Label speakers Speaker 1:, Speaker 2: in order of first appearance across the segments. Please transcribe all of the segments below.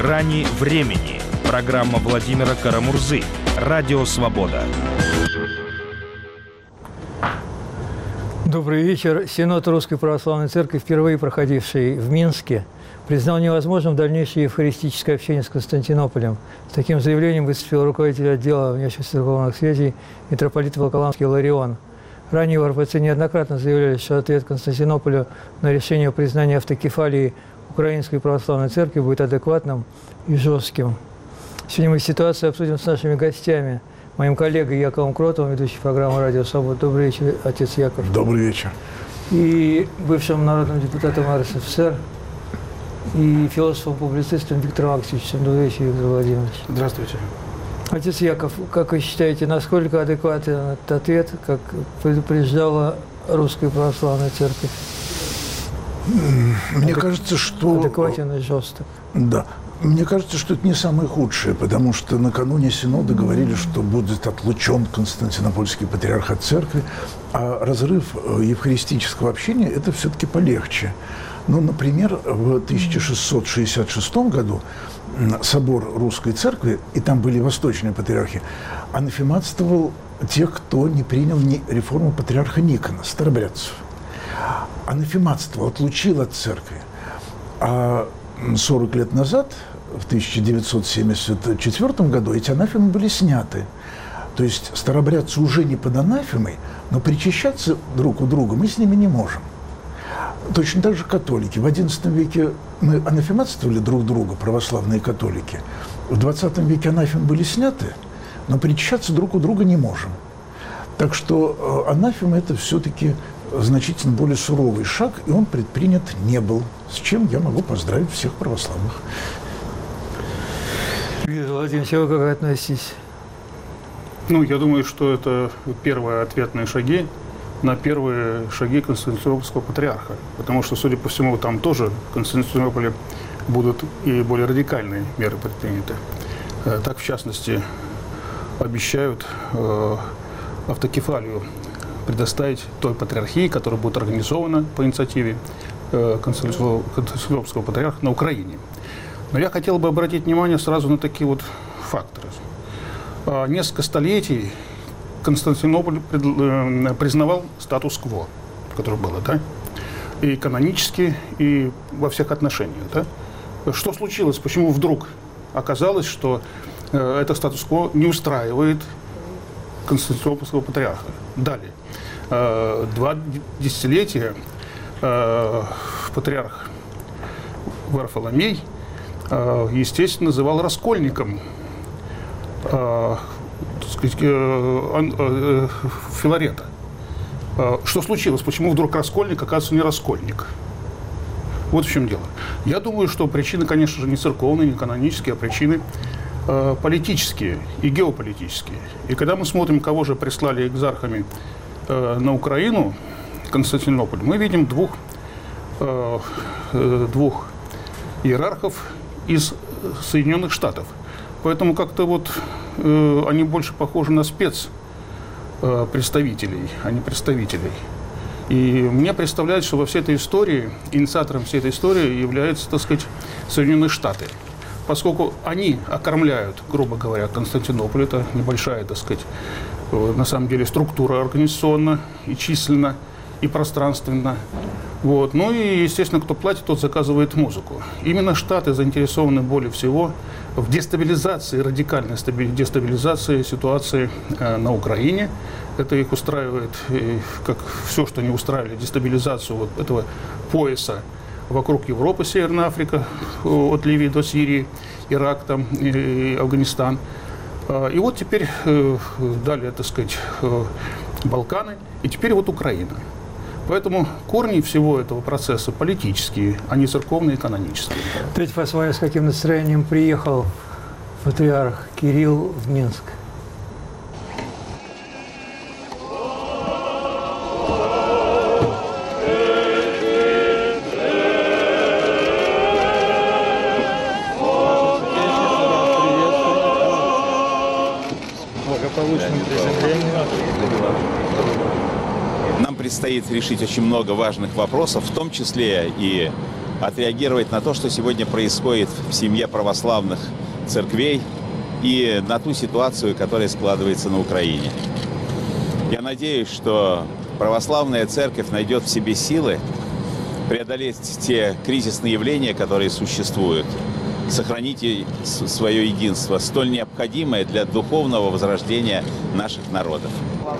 Speaker 1: «Грани времени». Программа Владимира Карамурзы. Радио «Свобода».
Speaker 2: Добрый вечер. Синод Русской Православной Церкви, впервые проходивший в Минске, признал невозможным дальнейшее евхаристическое общение с Константинополем. С таким заявлением выступил руководитель отдела внешних церковных связей митрополит Волоколамский Иларион. Ранее в РПЦ неоднократно заявляли, что ответ Константинополю на решение о признании автокефалии Украинской Православной Церкви будет адекватным и жестким. Сегодня мы ситуацию обсудим с нашими гостями. Моим коллегой Яковом Кротовым, ведущей программы «Радио Свобода». Добрый вечер, отец Яков.
Speaker 3: Добрый вечер.
Speaker 2: И бывшим народным депутатом РСФСР, и философом-публицистом Виктором Максимовичем. Добрый вечер, Виктор Владимирович.
Speaker 4: Здравствуйте.
Speaker 2: Отец Яков, как вы считаете, насколько адекватен этот ответ, как предупреждала Русская Православная Церковь?
Speaker 3: Мне кажется, что...
Speaker 2: Адекватен и жесток.
Speaker 3: Да. Мне кажется, что это не самое худшее, потому что накануне Синода говорили, что будет отлучен Константинопольский патриарх от церкви, а разрыв евхаристического общения – это все-таки полегче. Ну, например, в 1666 году собор Русской Церкви, и там были восточные патриархи, анафематствовал тех, кто не принял реформу патриарха Никона, старобрядцев. Анафематствовал, отлучил от церкви. А 40 лет назад, в 1974 году, эти анафемы были сняты. То есть старобрядцы уже не под анафемой, но причащаться друг у друга мы с ними не можем. Точно так же католики. В XI веке мы анафематствовали друг друга, православные католики. В XX веке анафемы были сняты, но причащаться друг у друга не можем. Так что анафема – это все-таки значительно более суровый шаг, и он предпринят не был, с чем я могу поздравить всех православных.
Speaker 2: Виктор Владимирович, вы как относитесь?
Speaker 4: Ну, я думаю, что это первые ответные шаги на первые шаги Константинопольского патриарха. Потому что, судя по всему, там тоже в Константинополе будут и более радикальные меры предприняты. Так, в частности, обещают автокефалию предоставить той патриархии, которая будет организована по инициативе Константинопольского патриарха на Украине. Но я хотел бы обратить внимание сразу на такие вот факторы. Несколько столетий Константинополь признавал статус-кво, который было, да, и канонически, и во всех отношениях, да. Что случилось? Почему вдруг оказалось, что это статус-кво не устраивает Константинопольского патриарха? Далее. 2 десятилетия патриарх Варфоломей, естественно, называл раскольником Филарета. Что случилось? Почему вдруг раскольник оказывается не раскольник? Вот в чем дело. Я думаю, что причины, конечно же, не церковные, не канонические, а причины политические и геополитические. И когда мы смотрим, кого же прислали экзархами на Украину, Константинополь, мы видим двух иерархов из Соединенных Штатов. Поэтому как-то вот они больше похожи на спецпредставителей, а не представителей. И мне представляется, что во всей этой истории, инициатором всей этой истории являются, так сказать, Соединенные Штаты. Поскольку они окормляют, грубо говоря, Константинополь, это небольшая, так сказать, на самом деле структура организационно и численно, и пространственно. Вот. Ну и, естественно, кто платит, тот заказывает музыку. Именно Штаты заинтересованы более всего в дестабилизации, радикальной дестабилизации ситуации на Украине. Это их устраивает, как все, что не устраивали, дестабилизацию вот этого пояса вокруг Европы, Северная Африка, от Ливии до Сирии, Ирак, там, и Афганистан. И вот теперь далее, так сказать, Балканы, и теперь вот Украина. Поэтому корни всего этого процесса политические, а не церковные и канонические.
Speaker 2: Дайте посмотрим, с каким настроением приехал патриарх Кирилл в Минск.
Speaker 5: Нам предстоит решить очень много важных вопросов, в том числе и отреагировать на то, что сегодня происходит в семье православных церквей и на ту ситуацию, которая складывается на Украине. Я надеюсь, что православная церковь найдет в себе силы преодолеть те кризисные явления, которые существуют, сохранить свое единство, столь необходимое для духовного возрождения наших народов.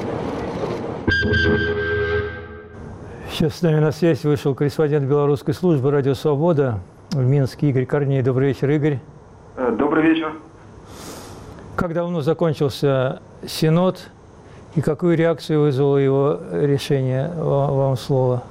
Speaker 2: Сейчас с нами на связь вышел корреспондент белорусской службы «Радио Свобода» в Минске Игорь Корней. Добрый вечер, Игорь.
Speaker 6: Добрый вечер.
Speaker 2: Как давно закончился Синод и какую реакцию вызвало его решение? Вам слово.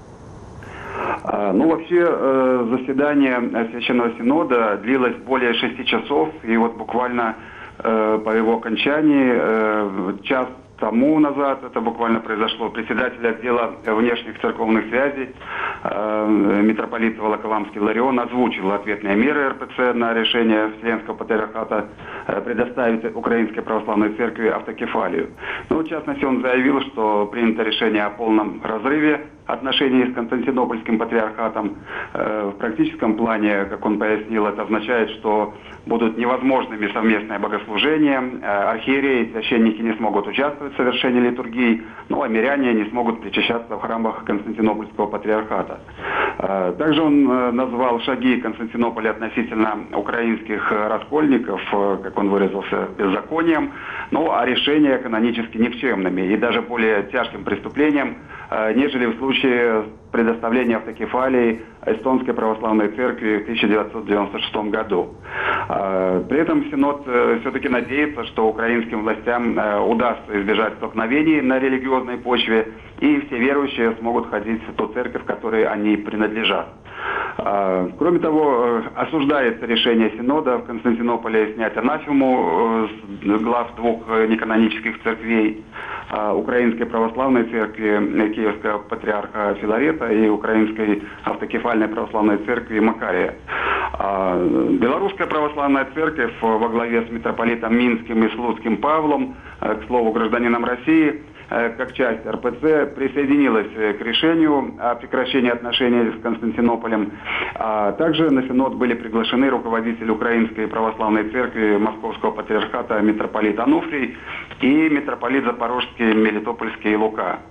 Speaker 6: Вообще заседание Священного Синода длилось более 6 часов, и вот буквально по его окончании час тому назад, это буквально произошло, председатель отдела внешних церковных связей митрополит Волоколамский Ларион озвучил ответные меры РПЦ на решение Вселенского патриархата предоставить Украинской православной церкви автокефалию. В частности, он заявил, что принято решение о полном разрыве отношений с Константинопольским патриархатом. В практическом плане, как он пояснил, это означает, что будут невозможными совместные богослужения, архиереи и священники не смогут участвовать в совершении литургии, а миряне не смогут причащаться в храмах Константинопольского патриархата. Также он назвал шаги Константинополя относительно украинских раскольников, как он выразился, беззаконием, а решения канонически никчемными и даже более тяжким преступлением, нежели в случае предоставления автокефалии Эстонской православной церкви в 1996 году. При этом Синод все-таки надеется, что украинским властям удастся избежать столкновений на религиозной почве, и все верующие смогут ходить в ту церковь, которой они принадлежат. Кроме того, осуждается решение Синода в Константинополе снять анафему с глав двух неканонических церквей, Украинской православной церкви Киевского патриарха Филарета и Украинской автокефальной православной церкви Макария. Белорусская православная церковь во главе с митрополитом Минским и Слуцким Павлом, к слову, гражданином России, как часть РПЦ, присоединилась к решению о прекращении отношений с Константинополем. Также на Синод были приглашены руководитель Украинской православной церкви Московского патриархата митрополит Ануфрий и митрополит Запорожский, Мелитопольский Лука.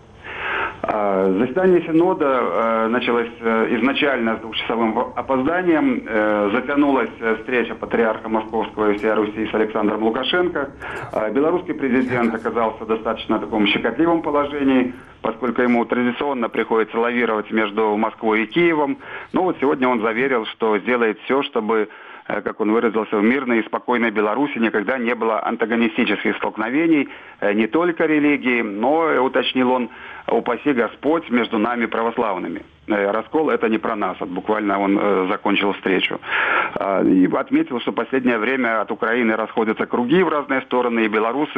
Speaker 6: Заседание Синода началось изначально с двухчасовым опозданием. Затянулась встреча патриарха Московского и всей Руси с Александром Лукашенко. Белорусский президент оказался в достаточно таком щекотливом положении, поскольку ему традиционно приходится лавировать между Москвой и Киевом. Сегодня он заверил, что сделает все, чтобы, как он выразился, в мирной и спокойной Беларуси никогда не было антагонистических столкновений не только религии, но, уточнил он, упаси Господь между нами православными. Раскол – это не про нас. Буквально он закончил встречу. И отметил, что в последнее время от Украины расходятся круги в разные стороны, и белорусы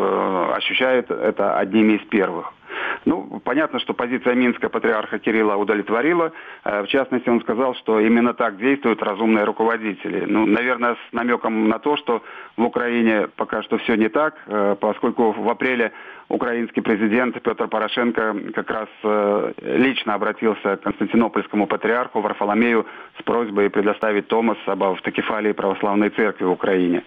Speaker 6: ощущают это одними из первых. Понятно, что позиция Минска патриарха Кирилла удовлетворила. В частности, он сказал, что именно так действуют разумные руководители. Наверное, с намеком на то, что в Украине пока что все не так, поскольку в апреле украинский президент Петр Порошенко как раз лично обратился к Константинопольскому патриарху Варфоломею с просьбой предоставить томос об автокефалии православной церкви в Украине.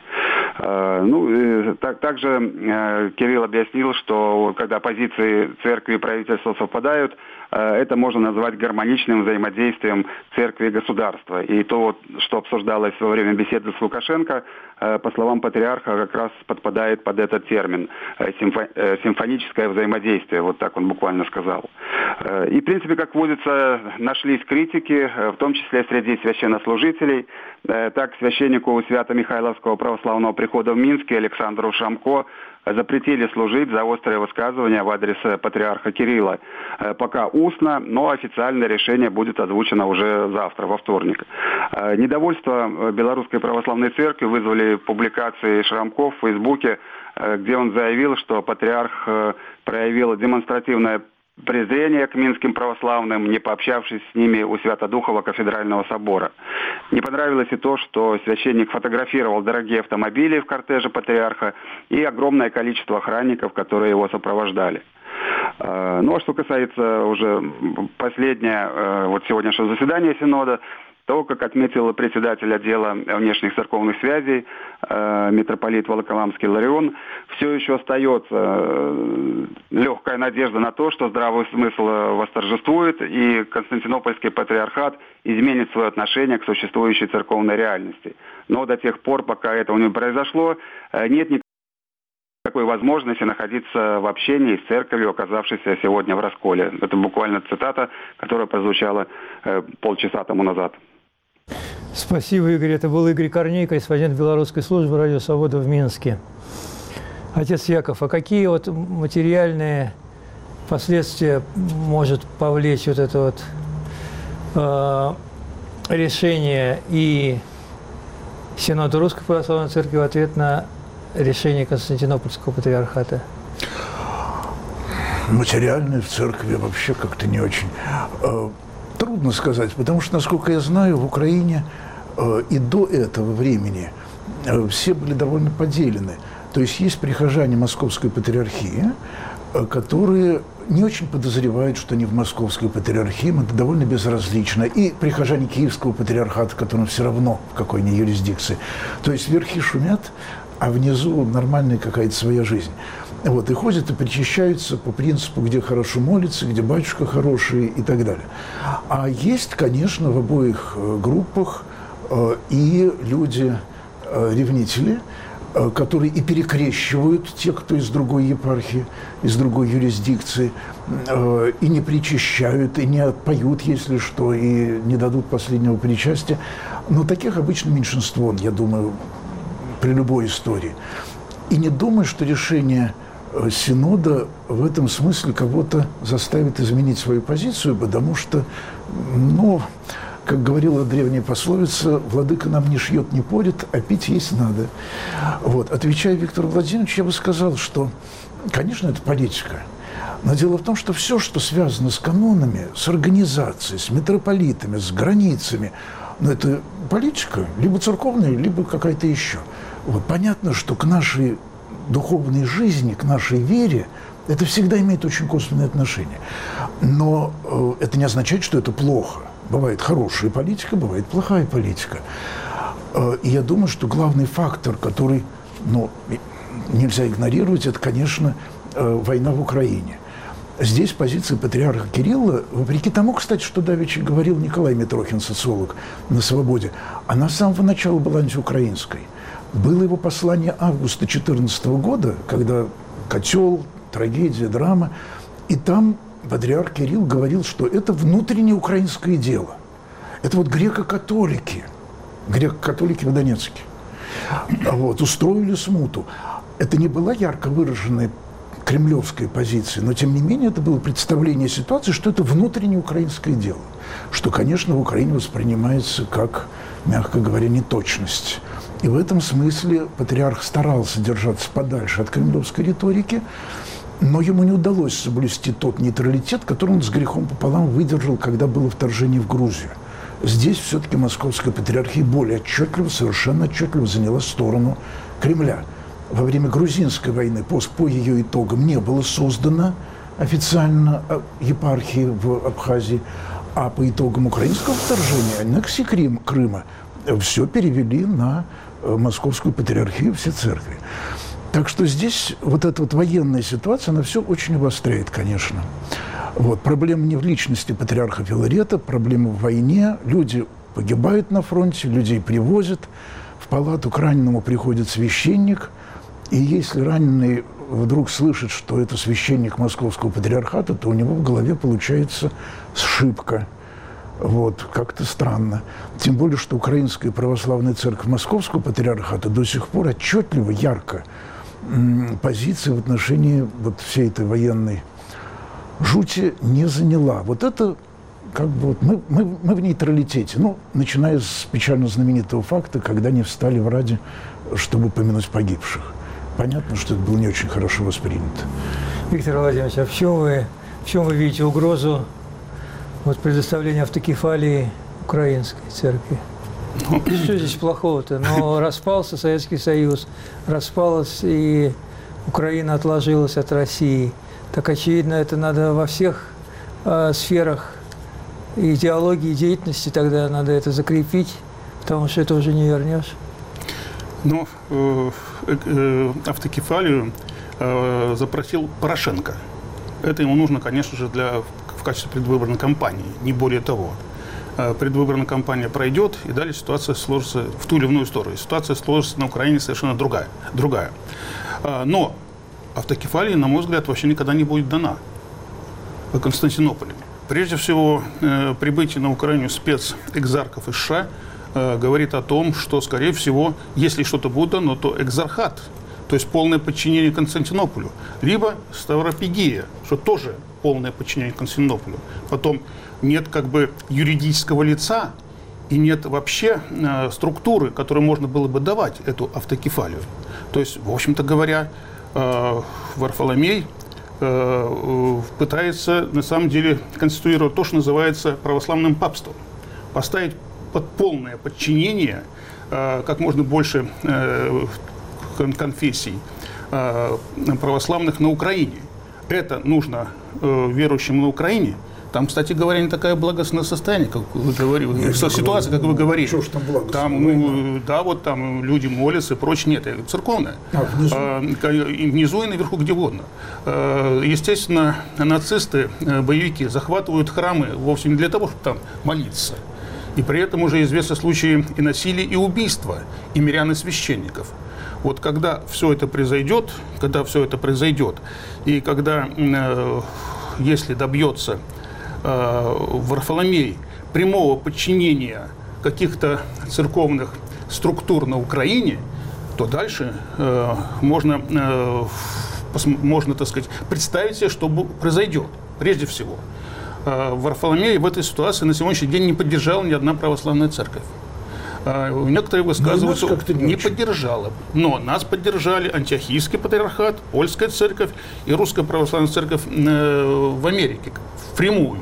Speaker 6: Также Кирилл объяснил, что когда позиции церкви и правительства совпадают, это можно назвать гармоничным взаимодействием церкви и государства. И то, что обсуждалось во время беседы с Лукашенко, по словам патриарха, как раз подпадает под этот термин симфоническое взаимодействие, вот так он буквально сказал. И, в принципе, как водится, нашлись критики, в том числе среди священнослужителей. Так, священнику Свято-Михайловского православного прихода в Минске Александру Шамко запретили служить за острые высказывания в адрес патриарха Кирилла. Пока устно, но официальное решение будет озвучено уже завтра, во вторник. Недовольство Белорусской православной церкви вызвали публикации Шрамко в Фейсбуке, где он заявил, что патриарх проявил демонстративное презрение к минским православным, не пообщавшись с ними у Свято-Духова кафедрального собора. Не понравилось и то, что священник фотографировал дорогие автомобили в кортеже патриарха и огромное количество охранников, которые его сопровождали. А что касается уже последнее, сегодняшнего заседания Синода, то, как отметил председатель отдела внешних церковных связей, митрополит Волоколамский Иларион, все еще остается легкая надежда на то, что здравый смысл восторжествует, и Константинопольский патриархат изменит свое отношение к существующей церковной реальности. Но до тех пор, пока этого не произошло, нет никакой возможности находиться в общении с церковью, оказавшейся сегодня в расколе. Это буквально цитата, которая прозвучала полчаса тому назад.
Speaker 2: Спасибо, Игорь. Это был Игорь Корней, корреспондент белорусской службы «Радио Свобода» в Минске. Отец Яков, а какие вот материальные последствия может повлечь вот это вот решение и Синода Русской Православной Церкви в ответ на решение Константинопольского патриархата?
Speaker 3: Материальные в церкви вообще как-то не очень. Трудно сказать, потому что, насколько я знаю, в Украине и до этого времени все были довольно поделены. То есть прихожане Московской патриархии, которые не очень подозревают, что они в Московской патриархии, им это довольно безразлично. И прихожане Киевского патриархата, которым все равно в какой-ни юрисдикции. То есть верхи шумят, а внизу нормальная какая-то своя жизнь. Вот, и ходят и причащаются по принципу, где хорошо молится, где батюшка хороший и так далее. А есть, конечно, в обоих группах и люди-ревнители, которые и перекрещивают тех, кто из другой епархии, из другой юрисдикции, и не причащают, и не отпоют, если что, и не дадут последнего причастия. Но таких обычно меньшинство, я думаю, при любой истории. И не думаю, что решение Синода в этом смысле кого-то заставит изменить свою позицию, потому что, как говорила древняя пословица, «Владыка нам не шьет, не порет, а пить есть надо». Вот. Отвечая Виктору Владимировичу, я бы сказал, что, конечно, это политика. Но дело в том, что все, что связано с канонами, с организацией, с митрополитами, с границами, это политика, либо церковная, либо какая-то еще. Вот. Понятно, что к нашей духовной жизни, к нашей вере, это всегда имеет очень косвенное отношение. Но это не означает, что это плохо. Бывает хорошая политика, бывает плохая политика. И я думаю, что главный фактор, который нельзя игнорировать, это, конечно, война в Украине. Здесь позиция патриарха Кирилла, вопреки тому, кстати, что давеча говорил Николай Митрохин, социолог на «Свободе», она с самого начала была антиукраинской. Было его послание августа 2014 года, когда котел, трагедия, драма, и там патриарх Кирилл говорил, что это внутреннее украинское дело. Это вот греко-католики в Донецке, устроили смуту. Это не была ярко выраженная кремлевская позиция, но тем не менее это было представление ситуации, что это внутреннее украинское дело, что, конечно, в Украине воспринимается как, мягко говоря, неточность. И в этом смысле патриарх старался держаться подальше от кремлевской риторики, но ему не удалось соблюсти тот нейтралитет, который он с грехом пополам выдержал, когда было вторжение в Грузию. Здесь все-таки Московская патриархия более отчетливо, совершенно отчетливо заняла сторону Кремля. Во время грузинской войны, по ее итогам, не было создано официально епархии в Абхазии, а по итогам украинского вторжения, аннексии Крыма, все перевели на Московскую патриархию, все церкви. Так что здесь вот эта вот военная ситуация, она все очень обостряет, конечно. Вот. Проблема не в личности патриарха Филарета, проблема в войне. Люди погибают на фронте, людей привозят. В палату к раненому приходит священник. И если раненый вдруг слышит, что это священник Московского патриархата, то у него в голове получается сшибка. Вот, как-то странно. Тем более, что Украинская православная церковь Московского патриархата до сих пор отчетливо, ярко позиции в отношении вот всей этой военной жути не заняла. Вот это как бы вот мы в нейтралитете. Начиная с печально знаменитого факта, когда они встали в Раде, чтобы помянуть погибших. Понятно, что это было не очень хорошо воспринято.
Speaker 2: Виктор Владимирович, а в чем вы видите угрозу предоставления автокефалии украинской церкви? Что здесь плохого-то? Но распался Советский Союз, распалась и Украина отложилась от России. Так очевидно, это надо во всех сферах идеологии, деятельности, тогда надо это закрепить, потому что это уже не вернешь.
Speaker 4: Но автокефалию запросил Порошенко. Это ему нужно, конечно же, в качестве предвыборной кампании, не более того. Предвыборная кампания пройдет, и далее ситуация сложится в ту или иную сторону. Ситуация сложится на Украине совершенно другая. Но автокефалия, на мой взгляд, вообще никогда не будет дана в Константинополе. Прежде всего, прибытие на Украину спецэкзархов из США говорит о том, что, скорее всего, если что-то будет дано, то экзархат, то есть полное подчинение Константинополю, либо Ставропигия, что тоже полное подчинение Константинополю. Потом нет как бы юридического лица и нет вообще структуры, которой можно было бы давать эту автокефалию. То есть, в общем-то говоря, Варфоломей пытается на самом деле конституировать то, что называется православным папством, поставить под полное подчинение как можно больше конфессий православных на Украине. Это нужно верующим на Украине. Там, кстати говоря, не такое благостное состояние, как вы говорите, ситуация, как вы говорите.
Speaker 3: Что ж там благостное?
Speaker 4: Там, да, вот там люди молятся и прочее. Нет, это церковное. Внизу и наверху, где угодно. Естественно, нацисты, боевики захватывают храмы вовсе не для того, чтобы там молиться. И при этом уже известны случаи и насилия, и убийства и мирян, и священников. Вот когда все это произойдет, и когда, если добьется Варфоломей прямого подчинения каких-то церковных структур на Украине, то дальше можно, так сказать, представить себе, что произойдет. Прежде всего, Варфоломей в этой ситуации на сегодняшний день не поддержала ни одна православная церковь. Некоторые высказываются, не поддержала. Но нас поддержали Антиохийский патриархат, Польская церковь и Русская православная церковь в Америке впрямую.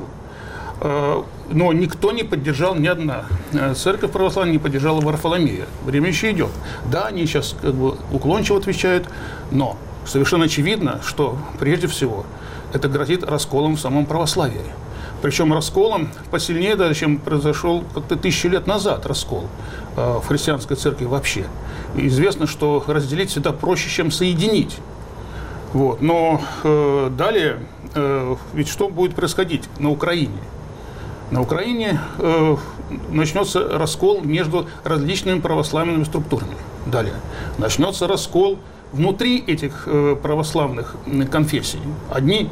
Speaker 4: Но никто не поддержал, ни одна церковь православная не поддержала Варфоломея. Время еще идет. Да, они сейчас как бы уклончиво отвечают, но совершенно очевидно, что прежде всего это грозит расколом в самом православии. Причем расколом посильнее даже, чем произошел как-то 1000 лет назад раскол в христианской церкви вообще. И известно, что разделить всегда проще, чем соединить. Вот. Но далее, ведь что будет происходить на Украине? На Украине начнется раскол между различными православными структурами. Далее начнется раскол внутри этих православных конфессий. Одни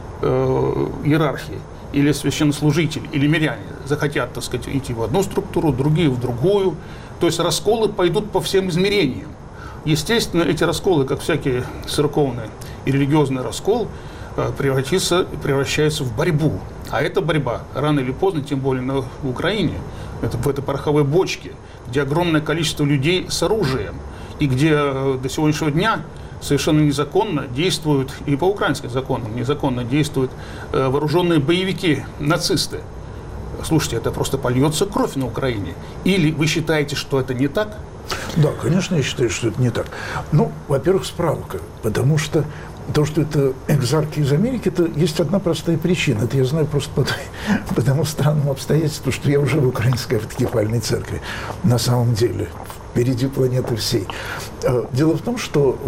Speaker 4: иерархии или священнослужители, или миряне захотят, так сказать, идти в одну структуру, другие в другую. То есть расколы пойдут по всем измерениям. Естественно, эти расколы, как всякий церковный и религиозный раскол, превращается в борьбу. А эта борьба рано или поздно, тем более на Украине, это в этой пороховой бочке, где огромное количество людей с оружием, и где до сегодняшнего дня совершенно незаконно действуют, и по украинским законам незаконно действуют вооруженные боевики, нацисты. Слушайте, это просто польется кровь на Украине. Или вы считаете, что это не так?
Speaker 3: Да, конечно, я считаю, что это не так. Ну, во-первых, справка, потому что то, что это экзархи из Америки, это есть одна простая причина. Это я знаю просто по тому странному обстоятельству, что я уже в Украинской автокефальной церкви на самом деле. Впереди планеты всей. Дело в том, что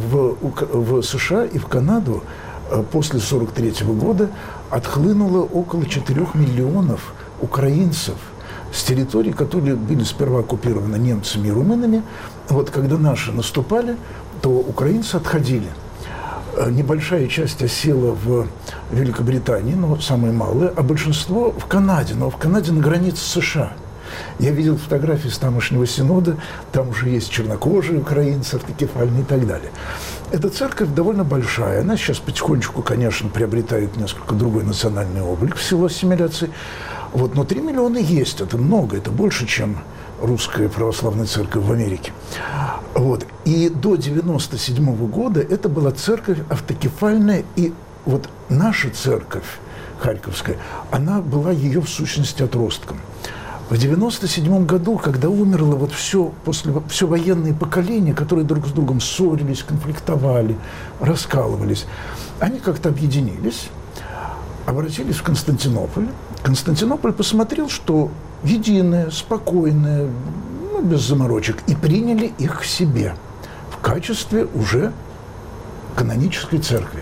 Speaker 3: в США и в Канаду после 1943 года отхлынуло около 4 миллионов украинцев с территорий, которые были сперва оккупированы немцами и румынами. Вот когда наши наступали, то украинцы отходили. Небольшая часть осела в Великобритании, но самая малая, а большинство в Канаде, но в Канаде на границе с США. Я видел фотографии с тамошнего синода, там уже есть чернокожие украинцы, автокефальные и так далее. Эта церковь довольно большая, она сейчас потихонечку, конечно, приобретает несколько другой национальный облик в силу ассимиляции. Вот, но 3 миллиона есть, это много, это больше, чем Русская православная церковь в Америке. Вот. И до 1997 года это была церковь автокефальная, и вот наша церковь Харьковская, она была ее в сущности отростком. В 1997 году, когда умерло вот все военное поколение, которые друг с другом ссорились, конфликтовали, раскалывались, они как-то объединились, обратились в Константинополь Константинополь посмотрел, что единое, спокойное, без заморочек, и приняли их к себе в качестве уже канонической церкви.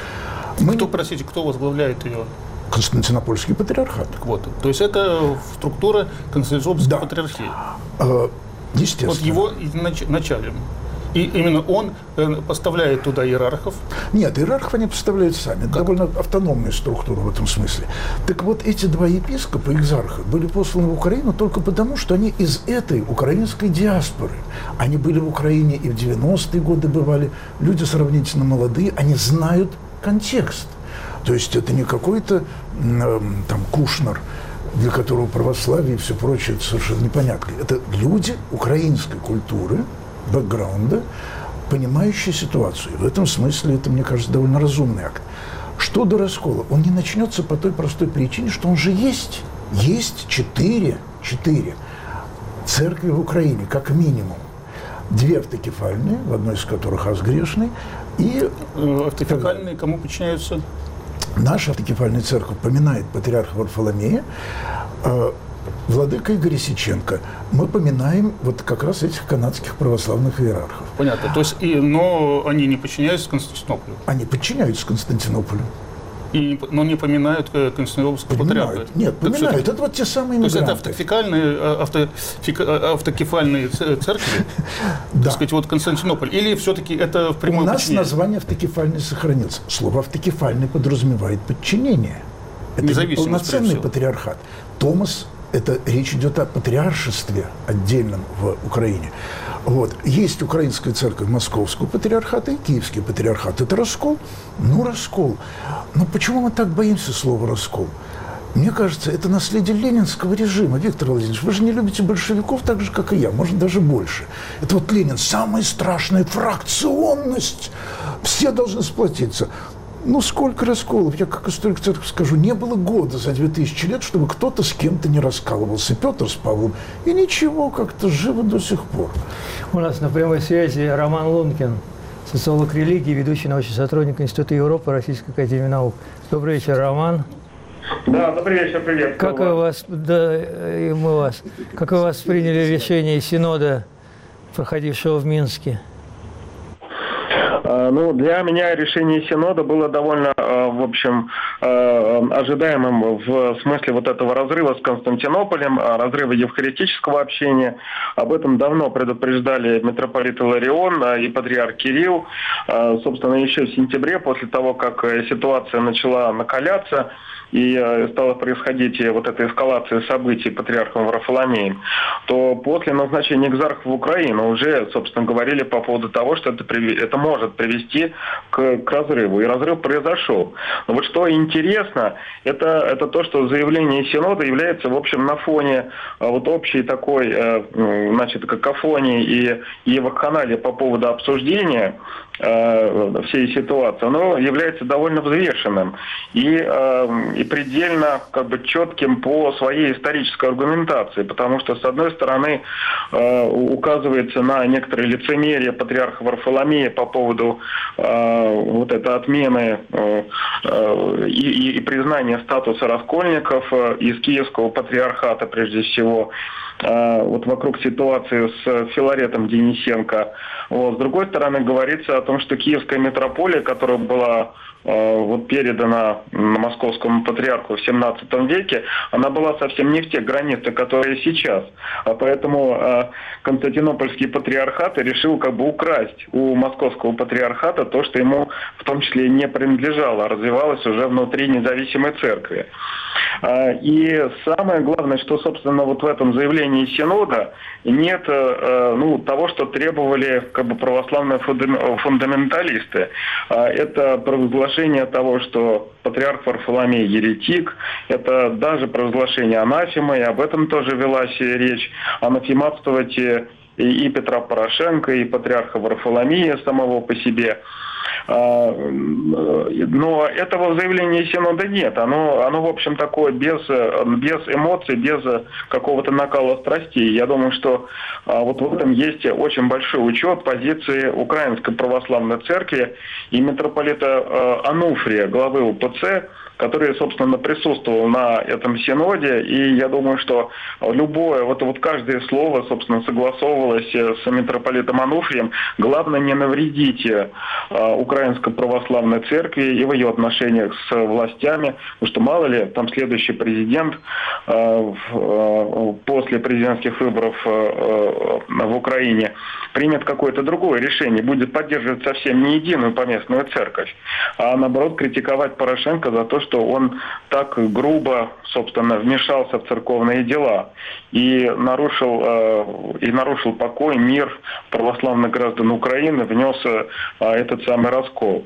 Speaker 4: Кто возглавляет ее?
Speaker 3: Константинопольский патриархат.
Speaker 4: Так вот, то есть это структура Константинопольской патриархии.
Speaker 3: Естественно.
Speaker 4: Вот его начален. И именно он поставляет туда иерархов?
Speaker 3: Нет, иерархов они поставляют сами. Это довольно автономная структура в этом смысле. Так вот, эти два епископа, экзарха, были посланы в Украину только потому, что они из этой украинской диаспоры. Они были в Украине и в 90-е годы бывали. Люди сравнительно молодые, они знают контекст. То есть это не какой-то там Кушнер, для которого православие и все прочее это совершенно непонятно. Это люди украинской культуры, бэкграунда, понимающие ситуацию. В этом смысле это, мне кажется, довольно разумный акт. Что до раскола? Он не начнется по той простой причине, что он же есть. Есть четыре церкви в Украине, как минимум. 2 автокефальные, в одной из которых ас грешный, и...
Speaker 4: Автокефальные кому подчиняются?
Speaker 3: Наша автокефальная церковь поминает патриарха Варфоломея, владыка Игоря Сеченко. Мы поминаем вот как раз этих канадских православных иерархов.
Speaker 4: Понятно. То есть, но они не подчиняются Константинополю?
Speaker 3: Они подчиняются Константинополю.
Speaker 4: Но не поминают Константинопольского патриарха?
Speaker 3: Нет, поминают. Это вот те самые иммигранты.
Speaker 4: То есть это автокефальные церкви, так сказать, вот Константинополь? Или все-таки это в прямом подчинении?
Speaker 3: У нас название автокефальный сохранится. Слово автокефальный подразумевает подчинение. Это не полноценный патриархат. Томас, это речь идет о патриаршестве отдельном в Украине. Вот. Есть украинская церковь Московского патриархата и Киевский патриархат. Это раскол? Ну, раскол. Но почему мы так боимся слова «раскол»? Мне кажется, это наследие ленинского режима. Виктор Владимирович, вы же не любите большевиков так же, как и я, может, даже больше. Это вот Ленин, самая страшная фракционность. Все должны сплотиться. Ну, сколько расколов? Я как историк церкви скажу, не было года за 2000 лет, чтобы кто-то с кем-то не раскалывался. Петр с Павлом. И ничего, как-то живо до сих пор.
Speaker 2: У нас на прямой связи Роман Лункин, социолог религии, ведущий научный сотрудник Института Европы Российской академии наук. Добрый вечер, Роман.
Speaker 7: Да, добрый вечер, привет.
Speaker 2: Как вы восприняли решение Синода, проходившего в Минске?
Speaker 7: Ну, для меня решение Синода было довольно, в общем, ожидаемым в смысле вот этого разрыва с Константинополем, разрыва евхаристического общения. Об этом давно предупреждали митрополит Иларион и патриарх Кирилл. Собственно, еще в сентябре, после того, как ситуация начала накаляться, и стала происходить вот эта эскалация событий патриархом Варфоломеем, то после назначения экзарха в Украину уже, собственно, говорили по поводу того, что это может привести к разрыву. И разрыв произошел. Но вот что интересно, это то, что заявление Синода является, в общем, на фоне вот общей такой, значит, какофонии и вакханалии по поводу обсуждения всей ситуации, оно является довольно взвешенным и предельно как бы четким по своей исторической аргументации, потому что, с одной стороны, указывается на некоторые лицемерие патриарха Варфоломея по поводу вот этой отмены и признания статуса раскольников из Киевского патриархата, прежде всего, вот вокруг ситуации с Филаретом Денисенко. Вот. С другой стороны, говорится о том, что Киевская митрополия, которая была вот передана московскому патриарху в 17 веке, она была совсем не в тех границах, которые сейчас. А поэтому Константинопольский патриархат решил как бы украсть у московского патриархата то, что ему в том числе не принадлежало, а развивалось уже внутри независимой церкви. И самое главное, что, собственно, вот в этом заявлении Синода нет того, что требовали как бы православные фундаменталисты. Это провозглашение того, что патриарх Варфоломей еретик, это даже провозглашение анафемы, и об этом тоже велась речь, анафематствовать и Петра Порошенко, и патриарха Варфоломея самого по себе. Но этого заявления Синода нет. Оно в общем, такое без эмоций, без какого-то накала страстей. Я думаю, что вот в этом есть очень большой учет позиции Украинской Православной Церкви и митрополита Ануфрия, главы УПЦ, который, собственно, присутствовал на этом синоде. И я думаю, что любое, вот каждое слово, собственно, согласовывалось с митрополитом Ануфрием. Главное, не навредите Украинской Православной Церкви и в ее отношениях с властями, потому что, мало ли, там следующий президент после президентских выборов в Украине примет какое-то другое решение, будет поддерживать совсем не единую поместную церковь, а наоборот критиковать Порошенко за то, что он так грубо, собственно, вмешался в церковные дела и нарушил покой, мир православных граждан Украины, внес этот самый раскол.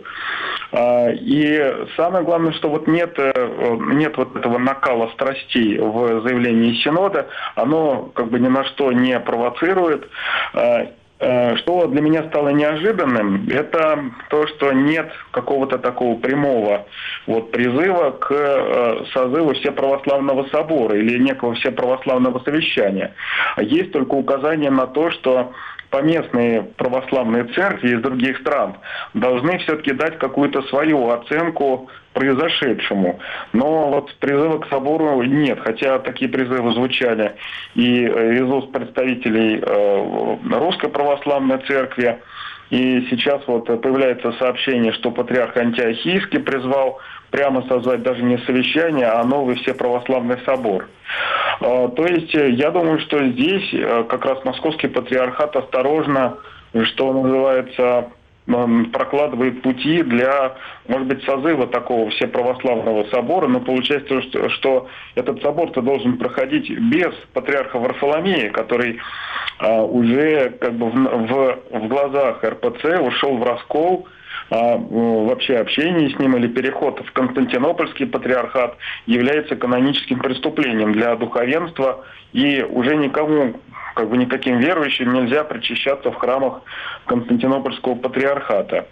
Speaker 7: И самое главное, что вот нет вот этого накала страстей в заявлении Синода, оно как бы ни на что не провоцирует. Что для меня стало неожиданным, это то, что нет какого-то такого прямого призыва к созыву Всеправославного собора или некого Всеправославного совещания. Есть только указание на то, что поместные православные церкви из других стран должны все-таки дать какую-то свою оценку произошедшему. Но вот призыва к собору нет, хотя такие призывы звучали и из уст представителей Русской Православной Церкви. И сейчас появляется сообщение, что патриарх Антиохийский призвал прямо созвать даже не совещание, а новый Всеправославный собор. То есть я думаю, что здесь как раз Московский патриархат осторожно, что называется, прокладывает пути для, может быть, созыва такого Всеправославного собора, но получается, что этот собор-то должен проходить без патриарха Варфоломея, который уже как бы в глазах РПЦ ушел в раскол, вообще общение с ним или переход в Константинопольский патриархат является каноническим преступлением для духовенства, и уже никому, как бы никаким верующим нельзя причащаться в храмах Константинопольского патриархата.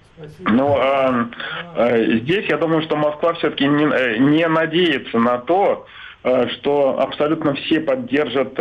Speaker 7: Но здесь я думаю, что Москва все-таки не надеется на то, что абсолютно все поддержат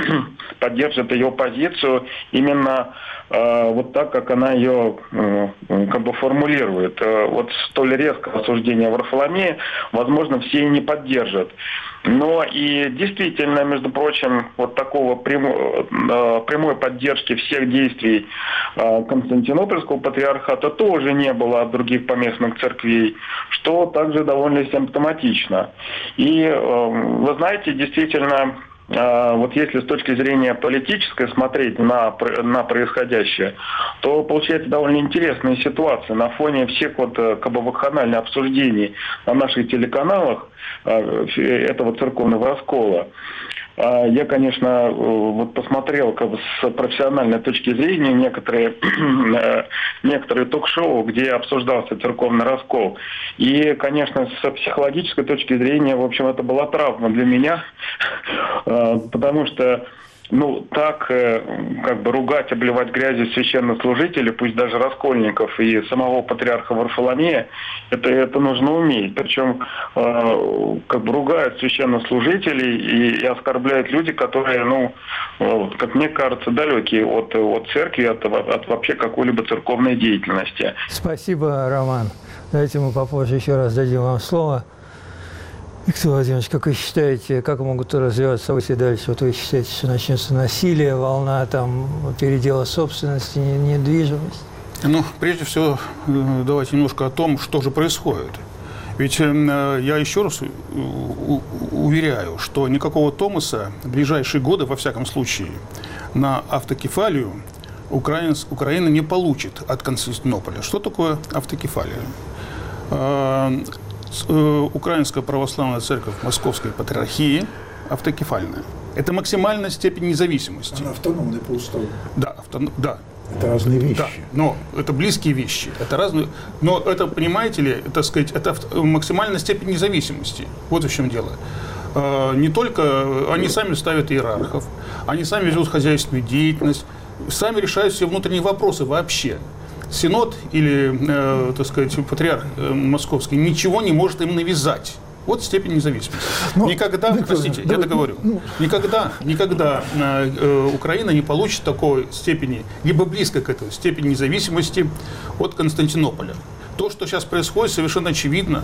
Speaker 7: ее позицию именно вот так, как она ее как бы формулирует. Вот столь резкое осуждение Варфоломея, возможно, все и не поддержат. Но и действительно, между прочим, вот такого прямой поддержки всех действий Константинопольского патриархата тоже не было от других поместных церквей, что также довольно симптоматично. И вы знаете, действительно, вот если с точки зрения политической смотреть на происходящее, то получается довольно интересная ситуация на фоне всех как бы вакханальных обсуждений на наших телеканалах этого церковного раскола. Я, конечно, посмотрел как бы с профессиональной точки зрения некоторые ток-шоу, где обсуждался церковный раскол. И, конечно, с психологической точки зрения, в общем, это была травма для меня, потому что так как бы ругать, обливать грязью священнослужителей, пусть даже раскольников и самого патриарха Варфоломея, это нужно уметь. Причем как бы ругают священнослужителей и оскорбляют люди, которые, как мне кажется, далекие от церкви, от вообще какой-либо церковной деятельности.
Speaker 2: Спасибо, Роман. Давайте мы попозже еще раз дадим вам слово. Виктор Владимирович, как вы считаете, как могут развиваться события дальше? Вот вы считаете, что начнется насилие, волна передела собственности, недвижимости?
Speaker 4: Прежде всего, давайте немножко о том, что же происходит. Ведь я еще раз уверяю, что никакого Томаса в ближайшие годы, во всяком случае, на автокефалию Украина не получит от Константинополя. Что такое автокефалия? Украинская православная церковь Московской патриархии автокефальная. Это максимальная степень независимости.
Speaker 3: Она автономная по уставу.
Speaker 4: Да.
Speaker 3: Это разные вещи.
Speaker 4: Да, но это близкие вещи. Это разные. Но это, понимаете ли, это максимальная степень независимости. Вот в чем дело. Не только они сами ставят иерархов, они сами ведут хозяйственную деятельность, сами решают все внутренние вопросы вообще. Синод или, патриарх московский ничего не может им навязать. Вот степень независимости. Никогда, простите, я договорю, никогда Украина не получит такой степени, либо близко к этой степени независимости от Константинополя. То, что сейчас происходит, совершенно очевидно,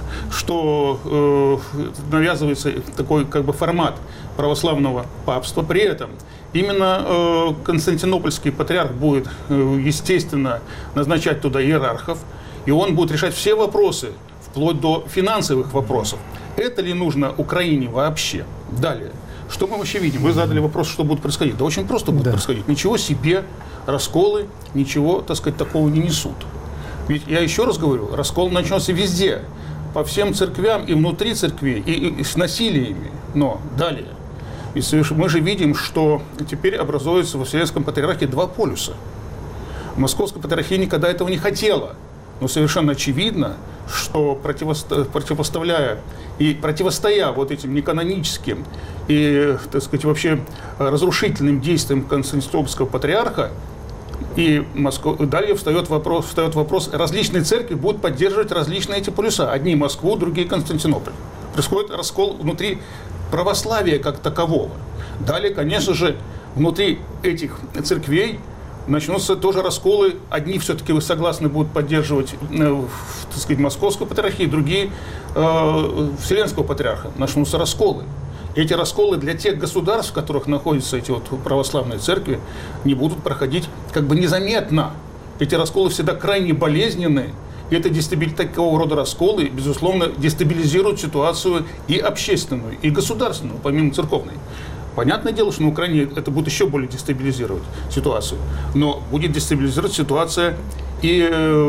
Speaker 4: что навязывается такой как бы формат православного папства. При этом именно Константинопольский патриарх будет, естественно, назначать туда иерархов, и он будет решать все вопросы, вплоть до финансовых вопросов. Это ли нужно Украине вообще? Далее. Что мы вообще видим? Вы задали вопрос, что будет происходить. Да очень просто будет происходить. Ничего себе, расколы, ничего, так сказать, такого не несут. Ведь я еще раз говорю, раскол начнется везде, по всем церквям и внутри церквей, и с насилиями. Но далее. Ведь мы же видим, что теперь образуется во Вселенском патриархе два полюса. Московская патриархия никогда этого не хотела. Но совершенно очевидно, что противостоя вот этим неканоническим и, так сказать, вообще разрушительным действиям Константинопольского патриарха, и далее встает вопрос, различные церкви будут поддерживать различные эти полюса. Одни Москву, другие Константинополь. Происходит раскол внутри православия как такового. Далее, конечно же, внутри этих церквей начнутся тоже расколы. Одни все-таки согласны будут поддерживать, так сказать, Московскую патриархию, другие Вселенского патриарха. Начнутся расколы. Эти расколы для тех государств, в которых находятся эти вот православные церкви, не будут проходить как бы незаметно. Эти расколы всегда крайне болезненны. И это такого рода расколы, безусловно, дестабилизируют ситуацию и общественную, и государственную, помимо церковной. Понятное дело, что на Украине это будет еще более дестабилизировать ситуацию. Но будет дестабилизировать ситуация и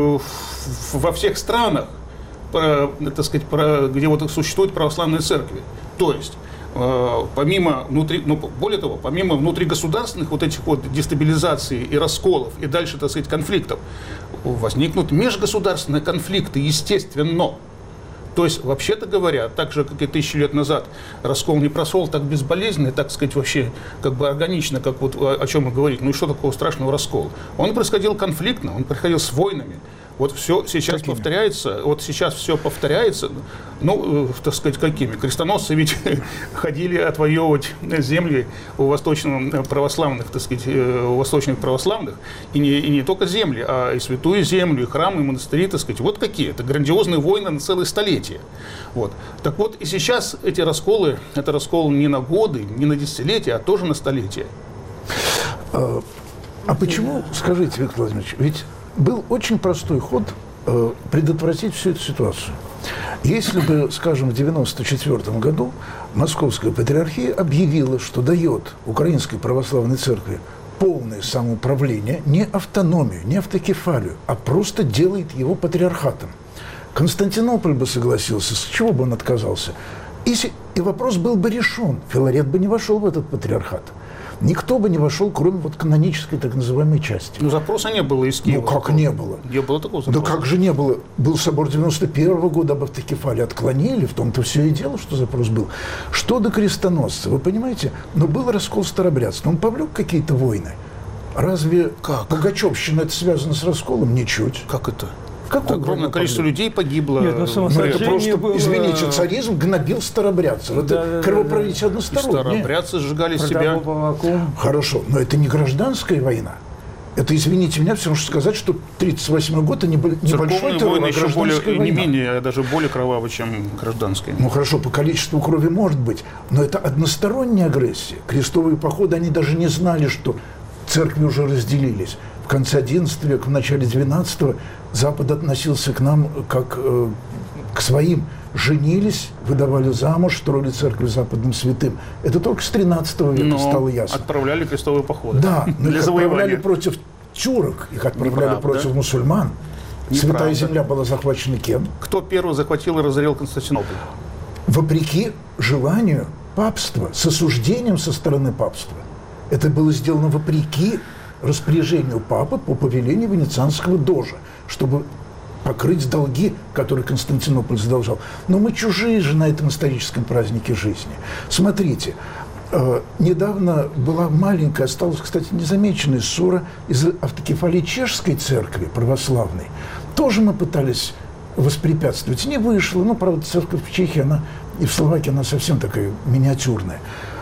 Speaker 4: во всех странах, так сказать, где вот существуют православные церкви. То есть, помимо внутригосударственных вот этих вот дестабилизаций и расколов, и дальше, так сказать, конфликтов, возникнут межгосударственные конфликты, естественно. То есть, вообще-то говоря, так же, как и 1000 лет назад, раскол не прошел так безболезненно, так сказать, вообще как бы органично, как вот о чем мы говорим. Ну и что такого страшного раскола? Он происходил конфликтно, он происходил с войнами. Вот все сейчас повторяется, все повторяется, ну, так сказать, какими? Крестоносцы ведь ходили отвоевывать земли у восточных православных, так сказать, у восточных православных, и не только земли, а и святую землю, и храмы, и монастыри, так сказать, вот какие. Это грандиозные войны на целые столетия. Вот. Так вот, и сейчас эти расколы, это раскол не на годы, не на десятилетия, а тоже на столетия.
Speaker 3: А почему, скажите, Виктор Владимирович, ведь был очень простой ход предотвратить всю эту ситуацию. Если бы, скажем, в 1994 году Московская патриархия объявила, что дает Украинской православной церкви полное самоуправление, не автономию, не автокефалию, а просто делает его патриархатом. Константинополь бы согласился, с чего бы он отказался? И вопрос был бы решен. Филарет бы не вошел в этот патриархат. Никто бы не вошел, кроме вот канонической так называемой части.
Speaker 4: Ну, запроса не было из Киева.
Speaker 3: Ну, как не было?
Speaker 4: Не было такого запроса.
Speaker 3: Да как же не было? Был собор 91-го года, об автокефалии отклонили, в том-то все и дело, что запрос был. Что до крестоносца, вы понимаете? Но был раскол старобрядства, он повлек какие-то войны. Разве пугачевщина это связано с расколом? Ничуть.
Speaker 4: Как это? Огромное количество людей погибло.
Speaker 2: Нет,
Speaker 3: это просто, было... извините, царизм гнобил старобрядцев. Это кровопролитие одностороннее.
Speaker 4: Старобрядцы сжигали себя.
Speaker 3: Хорошо, но это не гражданская война. Это, извините меня, все равно сказать, что 1938 год это небольшой террор, а гражданская война.
Speaker 4: Не менее, даже более кровавая, чем гражданская.
Speaker 3: Ну хорошо, по количеству крови может быть, но это односторонняя агрессия. Крестовые походы, они даже не знали, что церкви уже разделились. В конце XI века, в начале XII Запад относился к нам как к своим. Женились, выдавали замуж, строили церковь западным святым. Это только с XIII века стало ясно.
Speaker 4: Отправляли крестовые походы.
Speaker 3: Да, но их отправляли против тюрок, их отправляли против мусульман. Святая земля была захвачена кем?
Speaker 4: Кто первый захватил и разорил Константинополь?
Speaker 3: Вопреки желанию папства, с осуждением со стороны папства. Это было сделано вопреки распоряжению папы по повелению венецианского дожа, чтобы покрыть долги, которые Константинополь задолжал. Но мы чужие же на этом историческом празднике жизни. Смотрите, недавно была маленькая, осталась, кстати, незамеченная ссора из автокефалии чешской церкви православной. Тоже мы пытались воспрепятствовать. Не вышло. Ну, правда, церковь в Чехии, она и в Словакии, она совсем такая миниатюрная.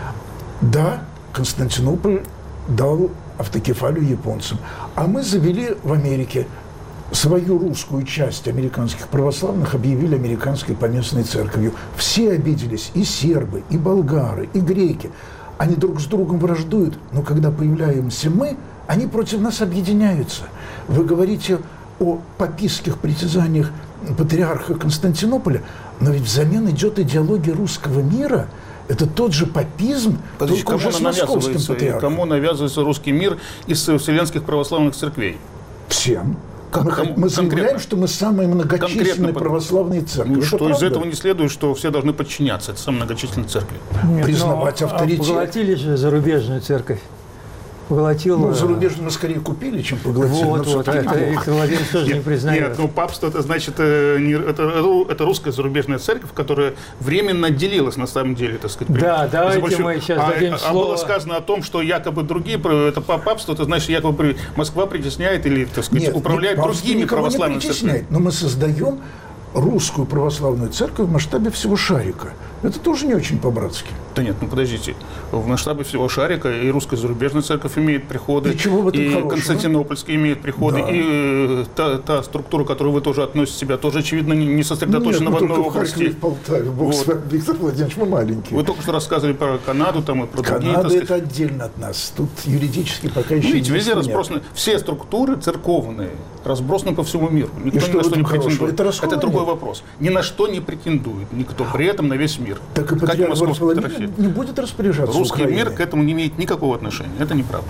Speaker 3: Да, Константинополь дал автокефалию японцам. А мы завели в Америке свою русскую часть американских православных объявили американской поместной церковью. Все обиделись, и сербы, и болгары, и греки. Они друг с другом враждуют, но когда появляемся мы, они против нас объединяются. Вы говорите о папистских притязаниях патриарха Константинополя, но ведь взамен идет идеология русского мира. Это тот же папизм, только уже с московским патриархом.
Speaker 4: Кому навязывается русский мир из вселенских православных церквей?
Speaker 3: Всем. Мы заявляем, что мы самые многочисленные православные церкви.
Speaker 4: Ну, что из этого не следует, что все должны подчиняться этой самой многочисленной церкви?
Speaker 2: Нет,
Speaker 3: признавать авторитет.
Speaker 2: Поглотили же зарубежную церковь. Поглотил...
Speaker 3: Ну, зарубежную мы скорее купили, чем поглотили.
Speaker 2: Вот, это Виктор Владимирович тоже не признает.
Speaker 4: Нет, ну папство, это значит, это русская зарубежная церковь, которая временно отделилась, на самом деле, так сказать.
Speaker 2: Да, давайте мы сейчас дадим слово.
Speaker 4: Было сказано о том, что якобы другие, это папство, это значит, якобы Москва притесняет или, так сказать, управляет другими православными церквями.
Speaker 3: Но мы создаем русскую православную церковь в масштабе всего шарика. Это тоже не очень по-братски.
Speaker 4: Да нет, ну подождите. В масштабе всего шарика и русская зарубежная церковь имеет приходы, и Константинопольская имеет приходы, да. И та структура, к которой вы тоже относите себя, тоже, очевидно, не сосредоточена в одной области.
Speaker 3: В Полтаве, Виктор Владимирович, мы маленькие.
Speaker 4: Вы только что рассказывали про Канаду там, и про другие.
Speaker 3: Канада это отдельно от нас. Тут юридически пока еще
Speaker 4: видите, везде разбросаны. Все структуры церковные разбросаны по всему миру. Никто ни на что не претендует. Это другой вопрос. Ни на что не претендует никто. При этом на весь мир.
Speaker 3: Так и патриарх Варфоломей не будет распоряжаться
Speaker 4: Русский
Speaker 3: Украиной.
Speaker 4: мир к этому не имеет никакого отношения. Это неправда.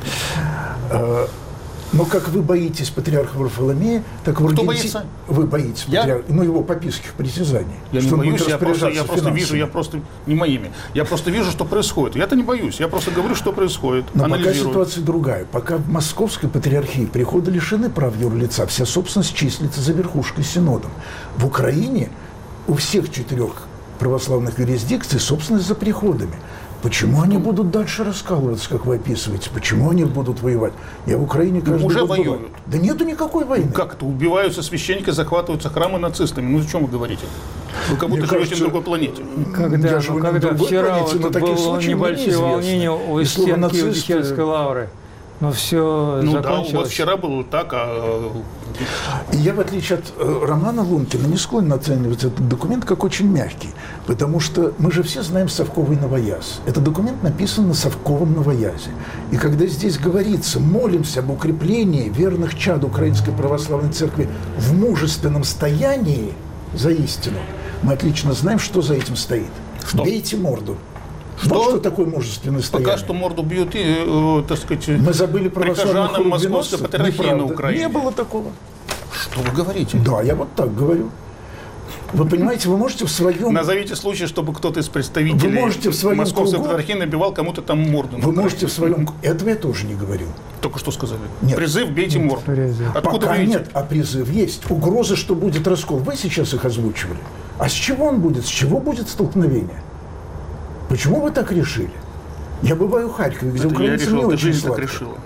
Speaker 3: Но как вы боитесь патриарха Варфоломея, так в Аргентине...
Speaker 4: Кто боится?
Speaker 3: Вы боитесь патриарха, его папистских притязаний.
Speaker 4: Я не боюсь, я просто вижу, не моими. Я просто вижу, что происходит. Я-то не боюсь, я просто говорю, что происходит.
Speaker 3: Но пока ситуация другая. Пока в Московской патриархии приходы лишены прав юрлица, вся собственность числится за верхушкой синодом. В Украине у всех 4 православных юрисдикций собственность за приходами. Почему они будут дальше раскалываться, как вы описываете? Почему они будут воевать? Я в Украине каждый
Speaker 4: уже
Speaker 3: год
Speaker 4: воюют.
Speaker 3: бываю. Да нету никакой войны.
Speaker 4: Как это? Убиваются священники, захватываются храмы нацистами. Ну, о чем вы говорите? Вы как будто живете на другой планете.
Speaker 2: Когда вчера было небольшое волнение у стенки Печерской лавры. Но все закончилось.
Speaker 4: Да, у вас вчера было так,
Speaker 3: Я, в отличие от Романа Лункина, не склонен оценивать этот документ как очень мягкий, потому что мы же все знаем совковый новояз. Этот документ написан на совковом новоязе. И когда здесь говорится, молимся об укреплении верных чад Украинской Православной Церкви в мужественном стоянии за истину, мы отлично знаем, что за этим стоит.
Speaker 4: Что?
Speaker 3: Бейте морду. Что такое мужественное стояние?
Speaker 4: Пока что морду бьют и, так сказать,
Speaker 3: мы забыли
Speaker 4: прихожанам Московской патриархии на Украине.
Speaker 3: Не было такого.
Speaker 4: Что вы говорите?
Speaker 3: Да, я вот так говорю. Вы понимаете, вы можете в своем...
Speaker 4: Назовите случай, чтобы кто-то из представителей Московской патриархии набивал кому-то там морду.
Speaker 3: Вы можете в своем... Этого я тоже не говорил.
Speaker 4: Только что сказали.
Speaker 3: Нет.
Speaker 4: Призыв «бейте морду». Откуда
Speaker 3: пока
Speaker 4: вы видите?
Speaker 3: Нет, а призыв есть. Угроза, что будет раскол. Вы сейчас их озвучивали. А с чего он будет? С чего будет столкновение? Почему вы так решили? Я бываю в Харькове, где украинцы не очень
Speaker 4: сладко.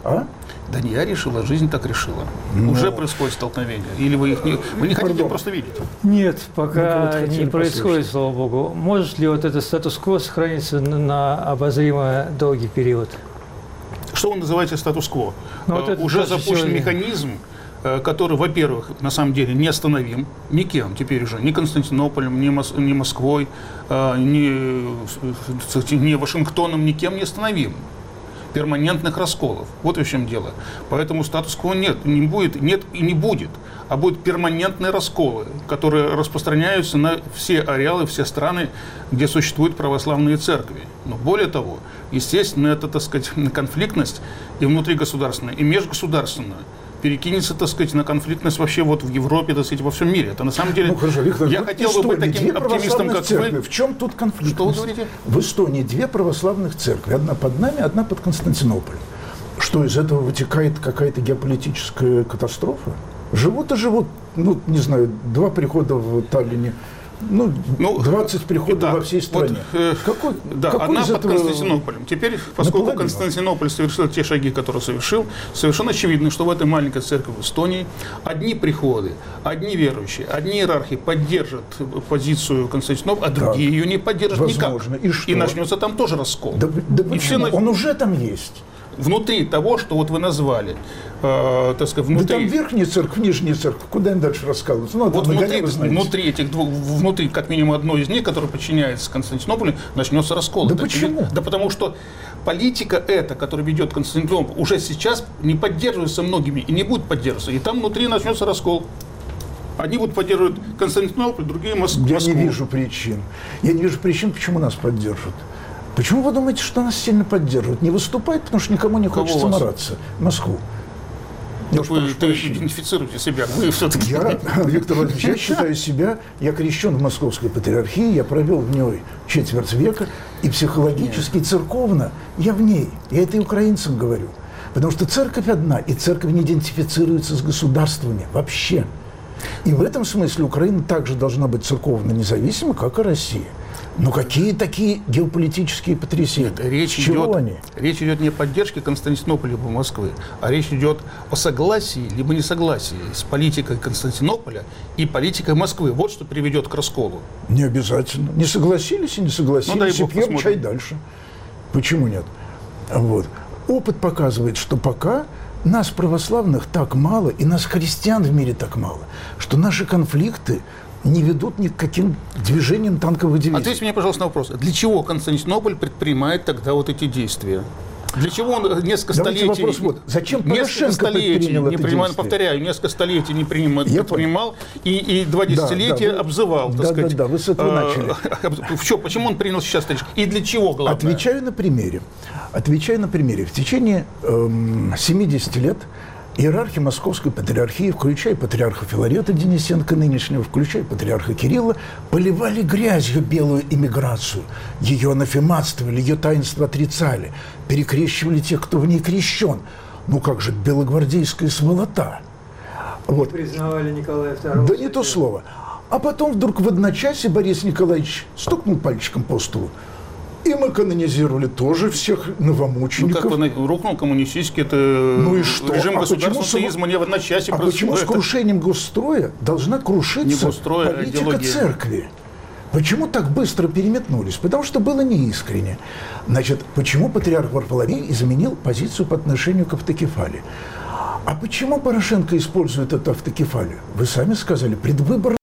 Speaker 4: Да не я решила, жизнь так решила. Уже происходит столкновение. Или вы их не хотите просто видеть?
Speaker 2: Нет, пока не происходит, слава богу. Может ли вот этот статус-кво сохраниться на обозримо долгий период?
Speaker 4: Что вы называете статус-кво? Уже запущен механизм, который, во-первых, на самом деле не остановим никем теперь уже, ни Константинополем, ни Москвой, ни Вашингтоном, никем не остановим. Перманентных расколов. Вот в чем дело. Поэтому статус-кво нет и не будет. А будут перманентные расколы, которые распространяются на все ареалы, все страны, где существуют православные церкви. Но более того, естественно, это, так сказать, конфликтность и внутригосударственная, и межгосударственная перекинется, так сказать, на конфликтность вообще вот в Европе, так сказать, во всем мире. Это на самом деле...
Speaker 3: хорошо, Виктор,
Speaker 4: я хотел бы быть таким оптимистом, как вы.
Speaker 3: В чем тут конфликт?
Speaker 4: Что вы говорите?
Speaker 3: В Эстонии 2 православных церкви. Одна под нами, одна под Константинополем. Что, из этого вытекает какая-то геополитическая катастрофа? Живут и живут, не знаю, 2 прихода в Таллине, 20 приходов во всей стране.
Speaker 4: Какой одна под Константинополем. Теперь, поскольку Константинополь совершил те шаги, которые совершил, совершенно очевидно, что в этой маленькой церкви в Эстонии одни приходы, одни верующие, одни иерархи поддержат позицию Константинополя, а другие ее не поддержат никак. И начнется там тоже раскол.
Speaker 3: Он уже там есть.
Speaker 4: внутри того, что вот вы назвали, так сказать, внутри...
Speaker 3: Да там верхняя церковь, нижняя церковь, куда им дальше рассказываться? Ну,
Speaker 4: вот внутри этих двух, внутри как минимум одной из них, которая подчиняется Константинополю, начнется раскол.
Speaker 3: Да почему?
Speaker 4: Да потому что политика эта, которая ведет Константинополь, уже сейчас не поддерживается многими и не будет поддерживаться. И там внутри начнется раскол. Одни будут поддерживать Константинополь, другие Москву.
Speaker 3: Я не вижу причин. Я не вижу причин, почему нас поддержат. Почему вы думаете, что нас сильно поддерживают? Не выступать, потому что никому не хочется мараться. Москву.
Speaker 4: Вы идентифицируете себя, вы все-таки...
Speaker 3: Я, Виктор Владимирович, я считаю себя, я крещен в Московской патриархии, я провел в ней четверть века, и психологически, и церковно я в ней. Я это и украинцам говорю. Потому что церковь одна, и церковь не идентифицируется с государствами вообще. И в этом смысле Украина также должна быть церковно независима, как и Россия. Но какие такие геополитические потрясения?
Speaker 4: Нет, речь идет не о поддержке Константинополя либо Москвы, а речь идет о согласии либо несогласии с политикой Константинополя и политикой Москвы. Вот что приведет к расколу.
Speaker 3: Не обязательно. Не согласились и не согласились, и пьем чай дальше. Почему нет? Вот. Опыт показывает, что пока нас, православных, так мало, и нас, христиан, в мире так мало, что наши конфликты не ведут ни к каким движениям танковых дивизий.
Speaker 4: Ответьте мне, пожалуйста, на вопрос. Для чего Константинополь предпринимает тогда вот эти действия? Для чего он несколько столетий...
Speaker 3: Вопрос, вот. Зачем Порошенко предпринял это действие?
Speaker 4: Повторяю, несколько столетий не предпринимал и 2 десятилетия обзывал, так сказать.
Speaker 3: Да, вы с этого начали.
Speaker 4: Почему он принял сейчас и для чего, главное?
Speaker 3: Отвечаю на примере. В течение 70 лет иерархи Московской патриархии, включая патриарха Филарета Денисенко нынешнего, включая патриарха Кирилла, поливали грязью белую иммиграцию. Ее анафематствовали, ее таинство отрицали, перекрещивали тех, кто в ней крещен. Ну как же, белогвардейская сволота. Вот.
Speaker 2: Признавали Николая II.
Speaker 3: Да не то слово. А потом вдруг в одночасье Борис Николаевич стукнул пальчиком по столу. И мы канонизировали тоже всех новомучеников.
Speaker 4: Ну, как рухнул коммунистический, это режим государственного социализма не в одночасье.
Speaker 3: А почему с крушением госстроя должна крушиться политика церкви? Почему так быстро переметнулись? Потому что было неискренне. Значит, почему патриарх Варфоломей изменил позицию по отношению к автокефалии? А почему Порошенко использует эту автокефалию? Вы сами сказали, предвыборная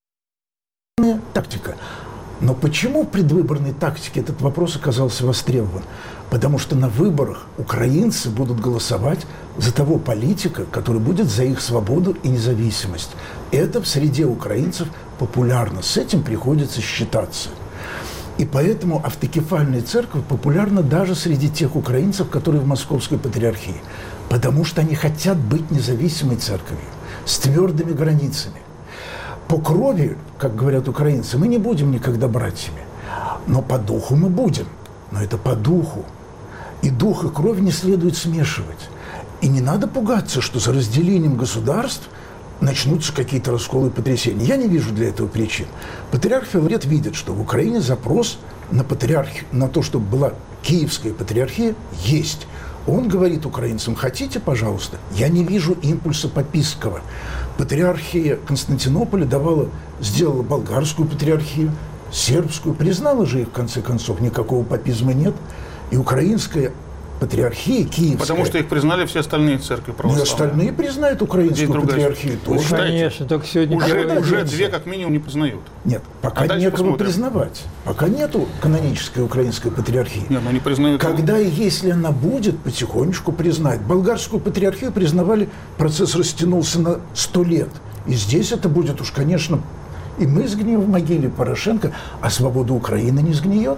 Speaker 3: тактика. Но почему в предвыборной тактике этот вопрос оказался востребован? Потому что на выборах украинцы будут голосовать за того политика, который будет за их свободу и независимость. Это в среде украинцев популярно. С этим приходится считаться. И поэтому автокефальная церковь популярна даже среди тех украинцев, которые в Московской патриархии. Потому что они хотят быть независимой церковью, с твердыми границами. По крови, как говорят украинцы, мы не будем никогда братьями. Но по духу мы будем. Но это по духу. И дух и кровь не следует смешивать. И не надо пугаться, что за разделением государств начнутся какие-то расколы и потрясения. Я не вижу для этого причин. Патриарх Филарет видит, что в Украине запрос на то, чтобы была Киевская патриархия, есть. Он говорит украинцам: хотите, пожалуйста. Я не вижу импульса папистского. Патриархия Константинополя сделала болгарскую патриархию, сербскую, признала же их в конце концов, никакого папизма нет. И украинская патриархия киевская...
Speaker 4: Потому что их признали все остальные церкви православные.
Speaker 3: И остальные признают украинскую патриархию тоже.
Speaker 2: Конечно, только сегодня...
Speaker 4: Уже 2 как минимум не признают.
Speaker 3: Нет, пока некого признавать. Пока нету канонической украинской патриархии.
Speaker 4: Нет, но не признают.
Speaker 3: Когда и если она будет, потихонечку признать. Болгарскую патриархию признавали, процесс растянулся на 100 лет. И здесь это будет уж, конечно, и мы сгнием в могиле Порошенко, а свобода Украины не сгниет.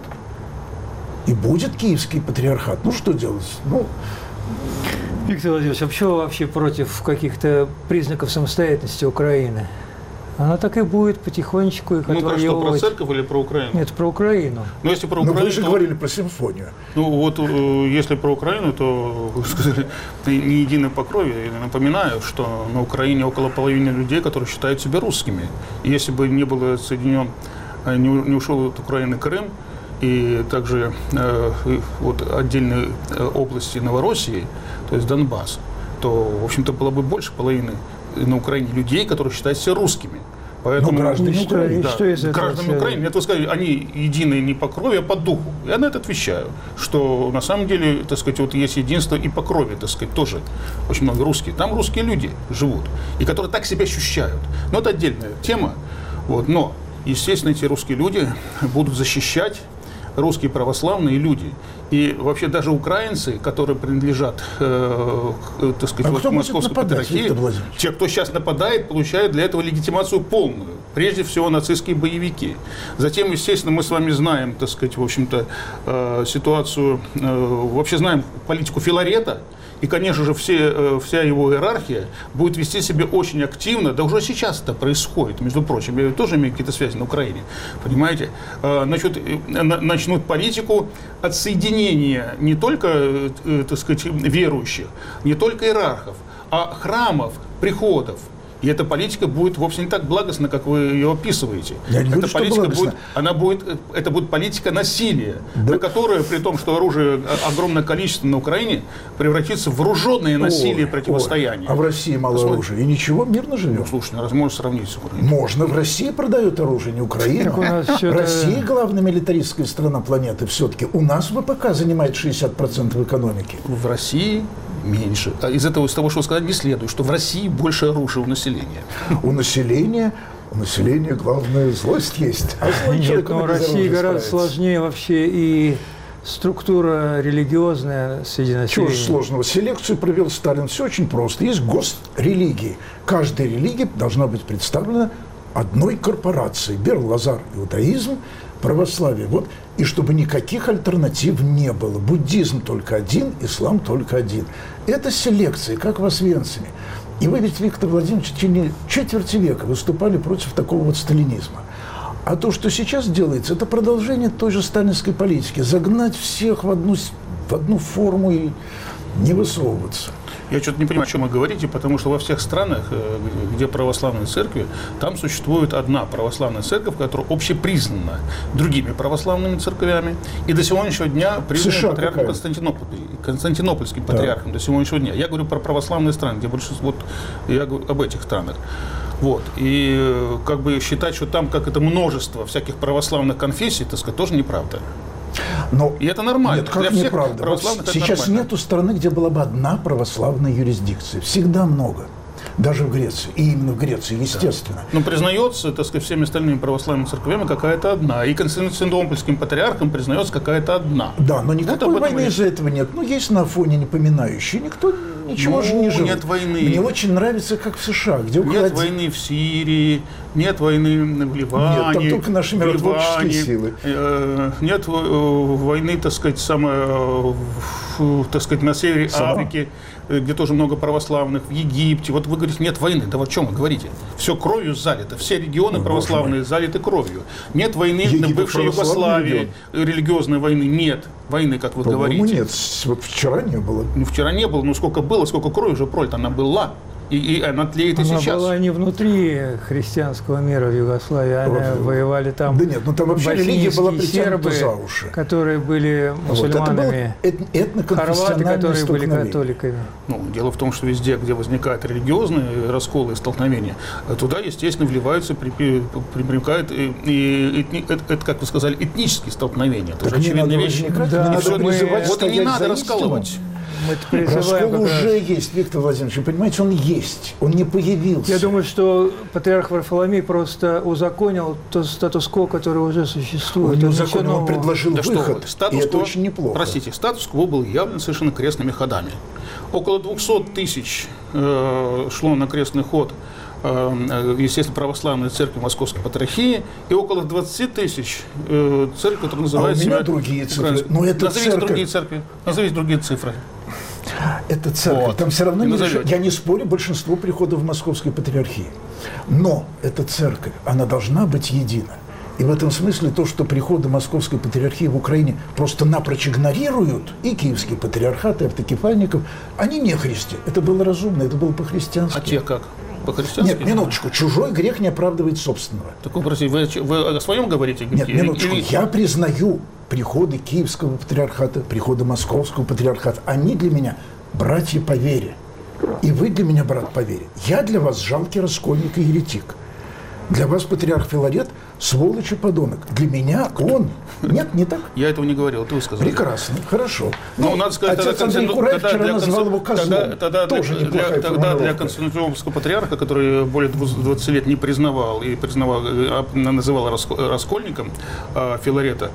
Speaker 3: И будет киевский патриархат. Ну, что делать?
Speaker 2: Виктор Владимирович, а почему вы вообще против каких-то признаков самостоятельности Украины? Она так и будет потихонечку их отвоевывать.
Speaker 4: Ну, про церковь или про Украину?
Speaker 2: Нет, про Украину.
Speaker 4: Но если про Украину,
Speaker 3: вы же говорили про симфонию.
Speaker 4: Ну, вот если про Украину, то, вы сказали, не единое по крови. Я напоминаю, что на Украине около половины людей, которые считают себя русскими. И если бы не было не ушел от Украины Крым, и также вот отдельные области Новороссии, то есть Донбасс, то, в общем-то, было бы больше половины на Украине людей, которые считают себя русскими. Поэтому
Speaker 3: граждане Украины.
Speaker 4: Да,
Speaker 2: что из этого
Speaker 4: граждане Украины, это вы сказали, они едины не по крови, а по духу. Я на это отвечаю, что на самом деле, так сказать, вот есть единство и по крови, так сказать, тоже очень много русских. Там русские люди живут, и которые так себя ощущают. Но это отдельная тема. Вот. Но, естественно, эти русские люди будут защищать русские православные люди. И вообще даже украинцы, которые принадлежат, так сказать, к Московской Патриархии, те, кто сейчас нападает, получают для этого легитимацию полную. Прежде всего, нацистские боевики. Затем, естественно, мы с вами знаем, так сказать, в общем-то, ситуацию, вообще знаем политику Филарета. И, конечно же, вся его иерархия будет вести себя очень активно. Да уже сейчас это происходит, между прочим. Я тоже имею какие-то связи на Украине. Понимаете? Начнут политику отсоединения не только, так сказать, верующих, не только иерархов, а храмов, приходов. И эта политика будет вовсе не так благостна, как вы ее описываете. Эта политика будет политика насилия, да. На которое, при том, что оружие огромное количество на Украине, превратится в вооруженное насилие, противостояние.
Speaker 3: А в России мало оружия. И ничего, мирно живем.
Speaker 4: Ну, слушай, раз можно сравнить с Украиной.
Speaker 3: Можно. В России продают оружие, не Украина. Россия главная милитаристская страна планеты все-таки. У нас ВПК занимает 60% экономики.
Speaker 4: В России меньше. Из того, что вы сказали, не следует, что в России больше оружия у населения.
Speaker 3: У населения главная злость есть.
Speaker 2: Нет, но в России гораздо сложнее вообще и структура религиозная среди населения.
Speaker 3: Чего же сложного? Селекцию провел Сталин. Все очень просто. Есть госрелигии. Каждая религия должна быть представлена одной корпорацией. Бер-Лазар – иудаизм, православие. Вот. И чтобы никаких альтернатив не было. Буддизм только один, ислам только один. Это селекция, как в Освенциме. И вы ведь, Виктор Владимирович, в течение четверти века выступали против такого вот сталинизма. А то, что сейчас делается, это продолжение той же сталинской политики. Загнать всех в одну форму и не высовываться.
Speaker 4: Я что-то не понимаю, о чем вы говорите, потому что во всех странах, где православные церкви, там существует одна православная церковь, которая общепризнана другими православными церквями, и до сегодняшнего дня признана патриархом Константинопольским патриархом до сегодняшнего дня. Я говорю про православные страны, где большинство, я говорю об этих странах. Вот. И как бы считать, что там как это множество всяких православных конфессий, так сказать, тоже неправда.
Speaker 3: Но
Speaker 4: и это нормально.
Speaker 3: Нет, как неправда. Сейчас нету страны, где была бы одна православная юрисдикция. Всегда много. Даже в Греции. И именно в Греции, естественно.
Speaker 4: Да. Но признается, так сказать, всеми остальными православными церквями какая-то одна. И Константинопольским патриархом признается какая-то одна.
Speaker 3: Да, но никакой войны из-за этого нет. Ну, есть на Афоне непоминающие. Никто ничего же не живет.
Speaker 4: Нет войны.
Speaker 3: Мне очень нравится, как в США. Где
Speaker 4: нет войны в Сирии, нет войны в Ливане.
Speaker 3: Нет, там только наши миротворческие силы.
Speaker 4: Нет войны, так сказать, на севере Африки, где тоже много православных, в Египте. Вот вы говорите, нет войны. Да вот о чем вы говорите? Все кровью залито. Все регионы православные залиты кровью. Нет войны на бывшей Югославии. Религиозной войны нет. Войны, как вы говорите.
Speaker 3: Нет. Вот вчера не было.
Speaker 4: Ну, вчера не было. Но сколько было, сколько крови уже пролито. Она была. И она тлеет и сейчас.
Speaker 2: Она была не внутри христианского мира в Югославии, они воевали там.
Speaker 3: Да нет, ну там вообще религия была притянута за уши.
Speaker 2: Которые были мусульманами, хорваты, которые были католиками.
Speaker 4: Ну, дело в том, что везде, где возникают религиозные расколы и столкновения, туда, естественно, вливаются, примыкают, это, как вы сказали, этнические столкновения. Это же очевидная вещь. Вот и не надо раскалывать.
Speaker 3: Раскол уже есть, Виктор Владимирович, вы понимаете, он есть, он не появился.
Speaker 2: Я думаю, что патриарх Варфоломей просто узаконил тот статус-кво, который уже существует.
Speaker 3: Он узаконил, он предложил выход, и это очень неплохо.
Speaker 4: Простите, статус-кво был явно совершенно крестными ходами. Около 200 тысяч шло на крестный ход, естественно, православной церкви Московской Патриархии, и около 20 тысяч церкви, которые называют себя...
Speaker 3: у меня другие цифры.
Speaker 4: Назовите другие церкви, назовите другие цифры.
Speaker 3: Это церковь. Вот. Там все равно я не спорю, большинство приходов в Московской Патриархии. Но эта церковь, она должна быть едина. И в этом смысле то, что приходы Московской Патриархии в Украине просто напрочь игнорируют и Киевский патриархат, и автокефальников, они не христи. Это было разумно, это было по-христиански.
Speaker 4: А те как? По-христиански?
Speaker 3: Нет, минуточку. Чужой грех не оправдывает собственного.
Speaker 4: Так вы о своем говорите?
Speaker 3: Нет, минуточку. Я признаю приходы Киевского патриархата, приходы Московского патриархата. Они для меня братья по вере. И вы для меня брат по вере. Я для вас жалкий раскольник и еретик. Для вас патриарх Филарет – сволочь и подонок. Для меня он… Нет, не так?
Speaker 4: Я этого не говорил, ты сказал.
Speaker 3: Прекрасно, хорошо.
Speaker 4: Ну, надо сказать,
Speaker 3: отец Андрей Кураев вчера назвал его козлом. Тоже неплохая
Speaker 4: тогда для константинопольского патриарха, который более 20 лет не признавал и называл раскольником Филарета,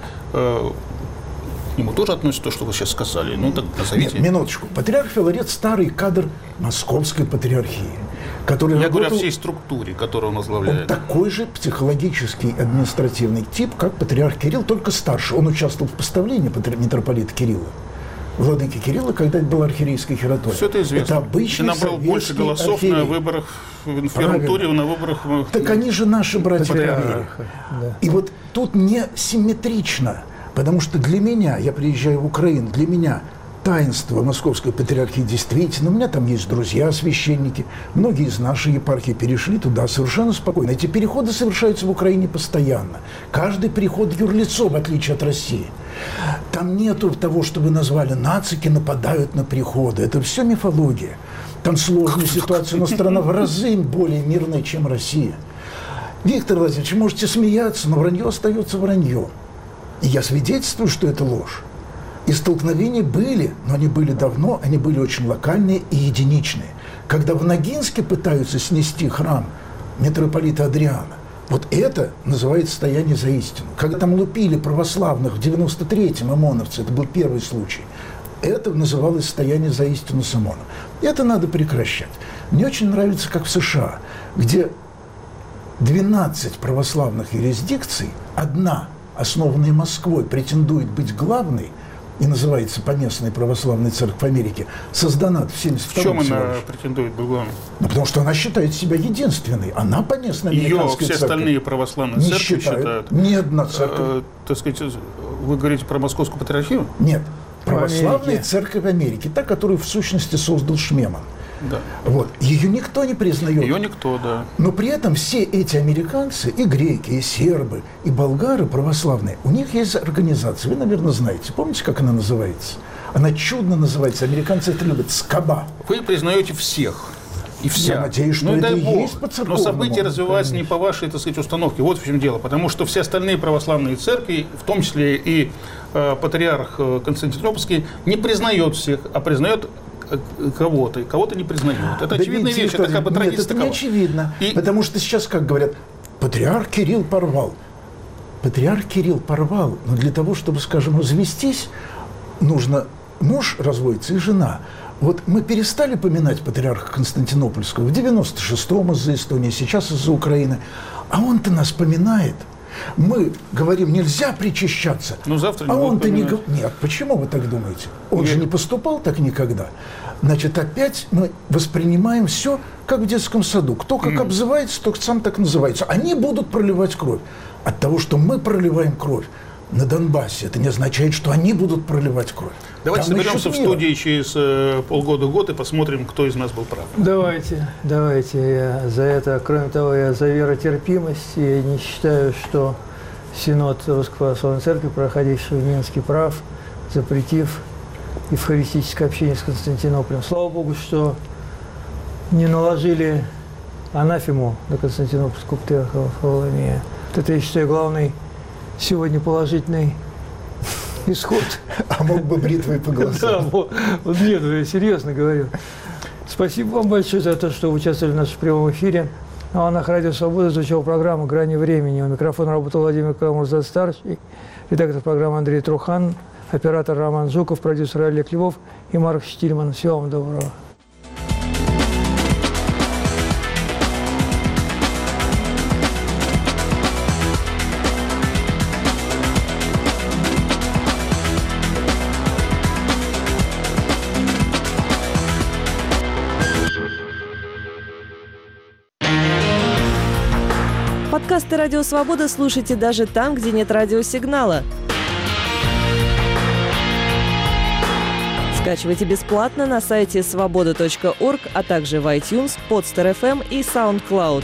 Speaker 4: к нему тоже относится то, что вы сейчас сказали? Ну, так назовите.
Speaker 3: Нет, минуточку. Патриарх Филарет – старый кадр Московской патриархии, который
Speaker 4: Я
Speaker 3: работал...
Speaker 4: говорю о всей структуре, которую он возглавляет.
Speaker 3: Он такой же психологический административный тип, как патриарх Кирилл, только старше. Он участвовал в поставлении митрополита Кирилла, владыки Кирилла, когда это был архиерейский хераторий.
Speaker 4: Все это известно.
Speaker 3: Это обычный
Speaker 4: и набрал больше голосов
Speaker 3: архиерей.
Speaker 4: На выборах в первом туре, на выборах...
Speaker 3: Так они же наши братья по вере.
Speaker 2: Да.
Speaker 3: И вот тут не симметрично, потому что для меня, я приезжаю в Украину, для меня таинство Московской патриархии действительно, у меня там есть друзья, священники, многие из нашей епархии перешли туда совершенно спокойно. Эти переходы совершаются в Украине постоянно. Каждый переход юрлицо, в отличие от России. Там нету того, что вы назвали, нацики нападают на переходы. Это все мифология. Там сложная ситуация, но страна в разы более мирная, чем Россия. Виктор Владимирович, можете смеяться, но вранье остается враньем. И я свидетельствую, что это ложь. И столкновения были, но они были давно, они были очень локальные и единичные. Когда в Ногинске пытаются снести храм митрополита Адриана, вот это называется стояние за истину. Когда там лупили православных в 93-м ОМОНовцы, это был первый случай, это называлось стояние за истину с ОМОНом. И это надо прекращать. Мне очень нравится, как в США, где 12 православных юрисдикций, одна, основанная Москвой, претендует быть главной, и называется Поместная православная церковь Америки, создана в 1972 году.
Speaker 4: В чем она претендует быть главной?
Speaker 3: Ну, потому что она считает себя единственной. Она поместная американская церковь.
Speaker 4: Ее все остальные православные церкви считают.
Speaker 3: Ни одна церковь.
Speaker 4: Так сказать, вы говорите про Московскую патриархию?
Speaker 3: Нет. Православная церковь Америки, та, которую в сущности создал Шмеман.
Speaker 4: Да.
Speaker 3: Вот. Ее никто не признает.
Speaker 4: Ее никто, да.
Speaker 3: Но при этом все эти американцы, и греки, и сербы, и болгары православные, у них есть организация. Вы, наверное, знаете. Помните, как она называется? Она чудно называется. Американцы это любят. СКАБА.
Speaker 4: Вы признаете всех. И вся.
Speaker 3: Я надеюсь, что это и есть по церковному.
Speaker 4: Но события развиваются не по вашей, так сказать, установке. Вот в чем дело. Потому что все остальные православные церкви, в том числе и патриарх Константинопольский, не признает всех, а признает кого-то не признают. Это очевидная вещь, это как бы традиция.
Speaker 3: Нет, это не очевидно, потому что сейчас, как говорят, патриарх Кирилл порвал. Патриарх Кирилл порвал, но для того, чтобы, скажем, развестись, нужно муж разводится и жена. Вот мы перестали поминать патриарха Константинопольского в 96-м из-за Эстонии, сейчас из-за Украины, а он-то нас поминает. Мы говорим, нельзя причащаться,
Speaker 4: но завтра
Speaker 3: а он-то не говорит. Нет, почему вы так думаете? Он же не поступал так никогда. Значит, опять мы воспринимаем все, как в детском саду. Кто как обзывается, тот сам так называется. Они будут проливать кровь. От того, что мы проливаем кровь на Донбассе, это не означает, что они будут проливать кровь.
Speaker 4: Давайте соберемся в студии через полгода-год и посмотрим, кто из нас был прав.
Speaker 2: Давайте. Я за это, кроме того, я за веротерпимость. Я не считаю, что Синод Русской Православной Церкви, проходивший в Минске, прав, запретив евхаристическое общение с Константинополем. Слава Богу, что не наложили анафему на Константинопольского патриарха Варфоломея. Вот это, я считаю, главный сегодня положительный исход.
Speaker 3: А мог бы бритвой по глазам.
Speaker 2: Да, вот нет, я серьезно говорю. Спасибо вам большое за то, что вы участвовали в нашем прямом эфире. На волнах Радио Свобода звучала программа «Грани времени». У микрофона работал Владимир Карамурза-старший, редактор программы Андрей Трухан, оператор Роман Жуков, продюсер Олег Львов и Марк Штильман. Всего вам доброго.
Speaker 8: Подкасты «Радио Свобода» слушайте даже там, где нет радиосигнала. Скачивайте бесплатно на сайте svoboda.org, а также в iTunes, Podster.fm и SoundCloud.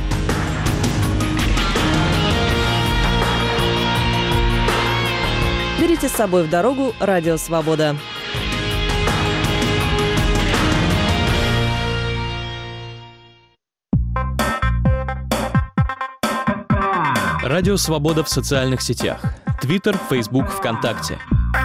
Speaker 8: Берите с собой в дорогу «Радио Свобода».
Speaker 9: Радио Свобода в социальных сетях. Твиттер, Фейсбук, ВКонтакте.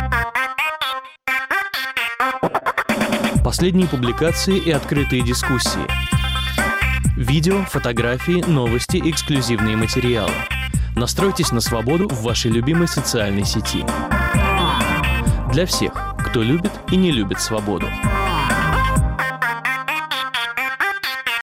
Speaker 9: Последние публикации и открытые дискуссии. Видео, фотографии, новости, эксклюзивные материалы. Настройтесь на свободу в вашей любимой социальной сети. Для всех, кто любит и не любит свободу.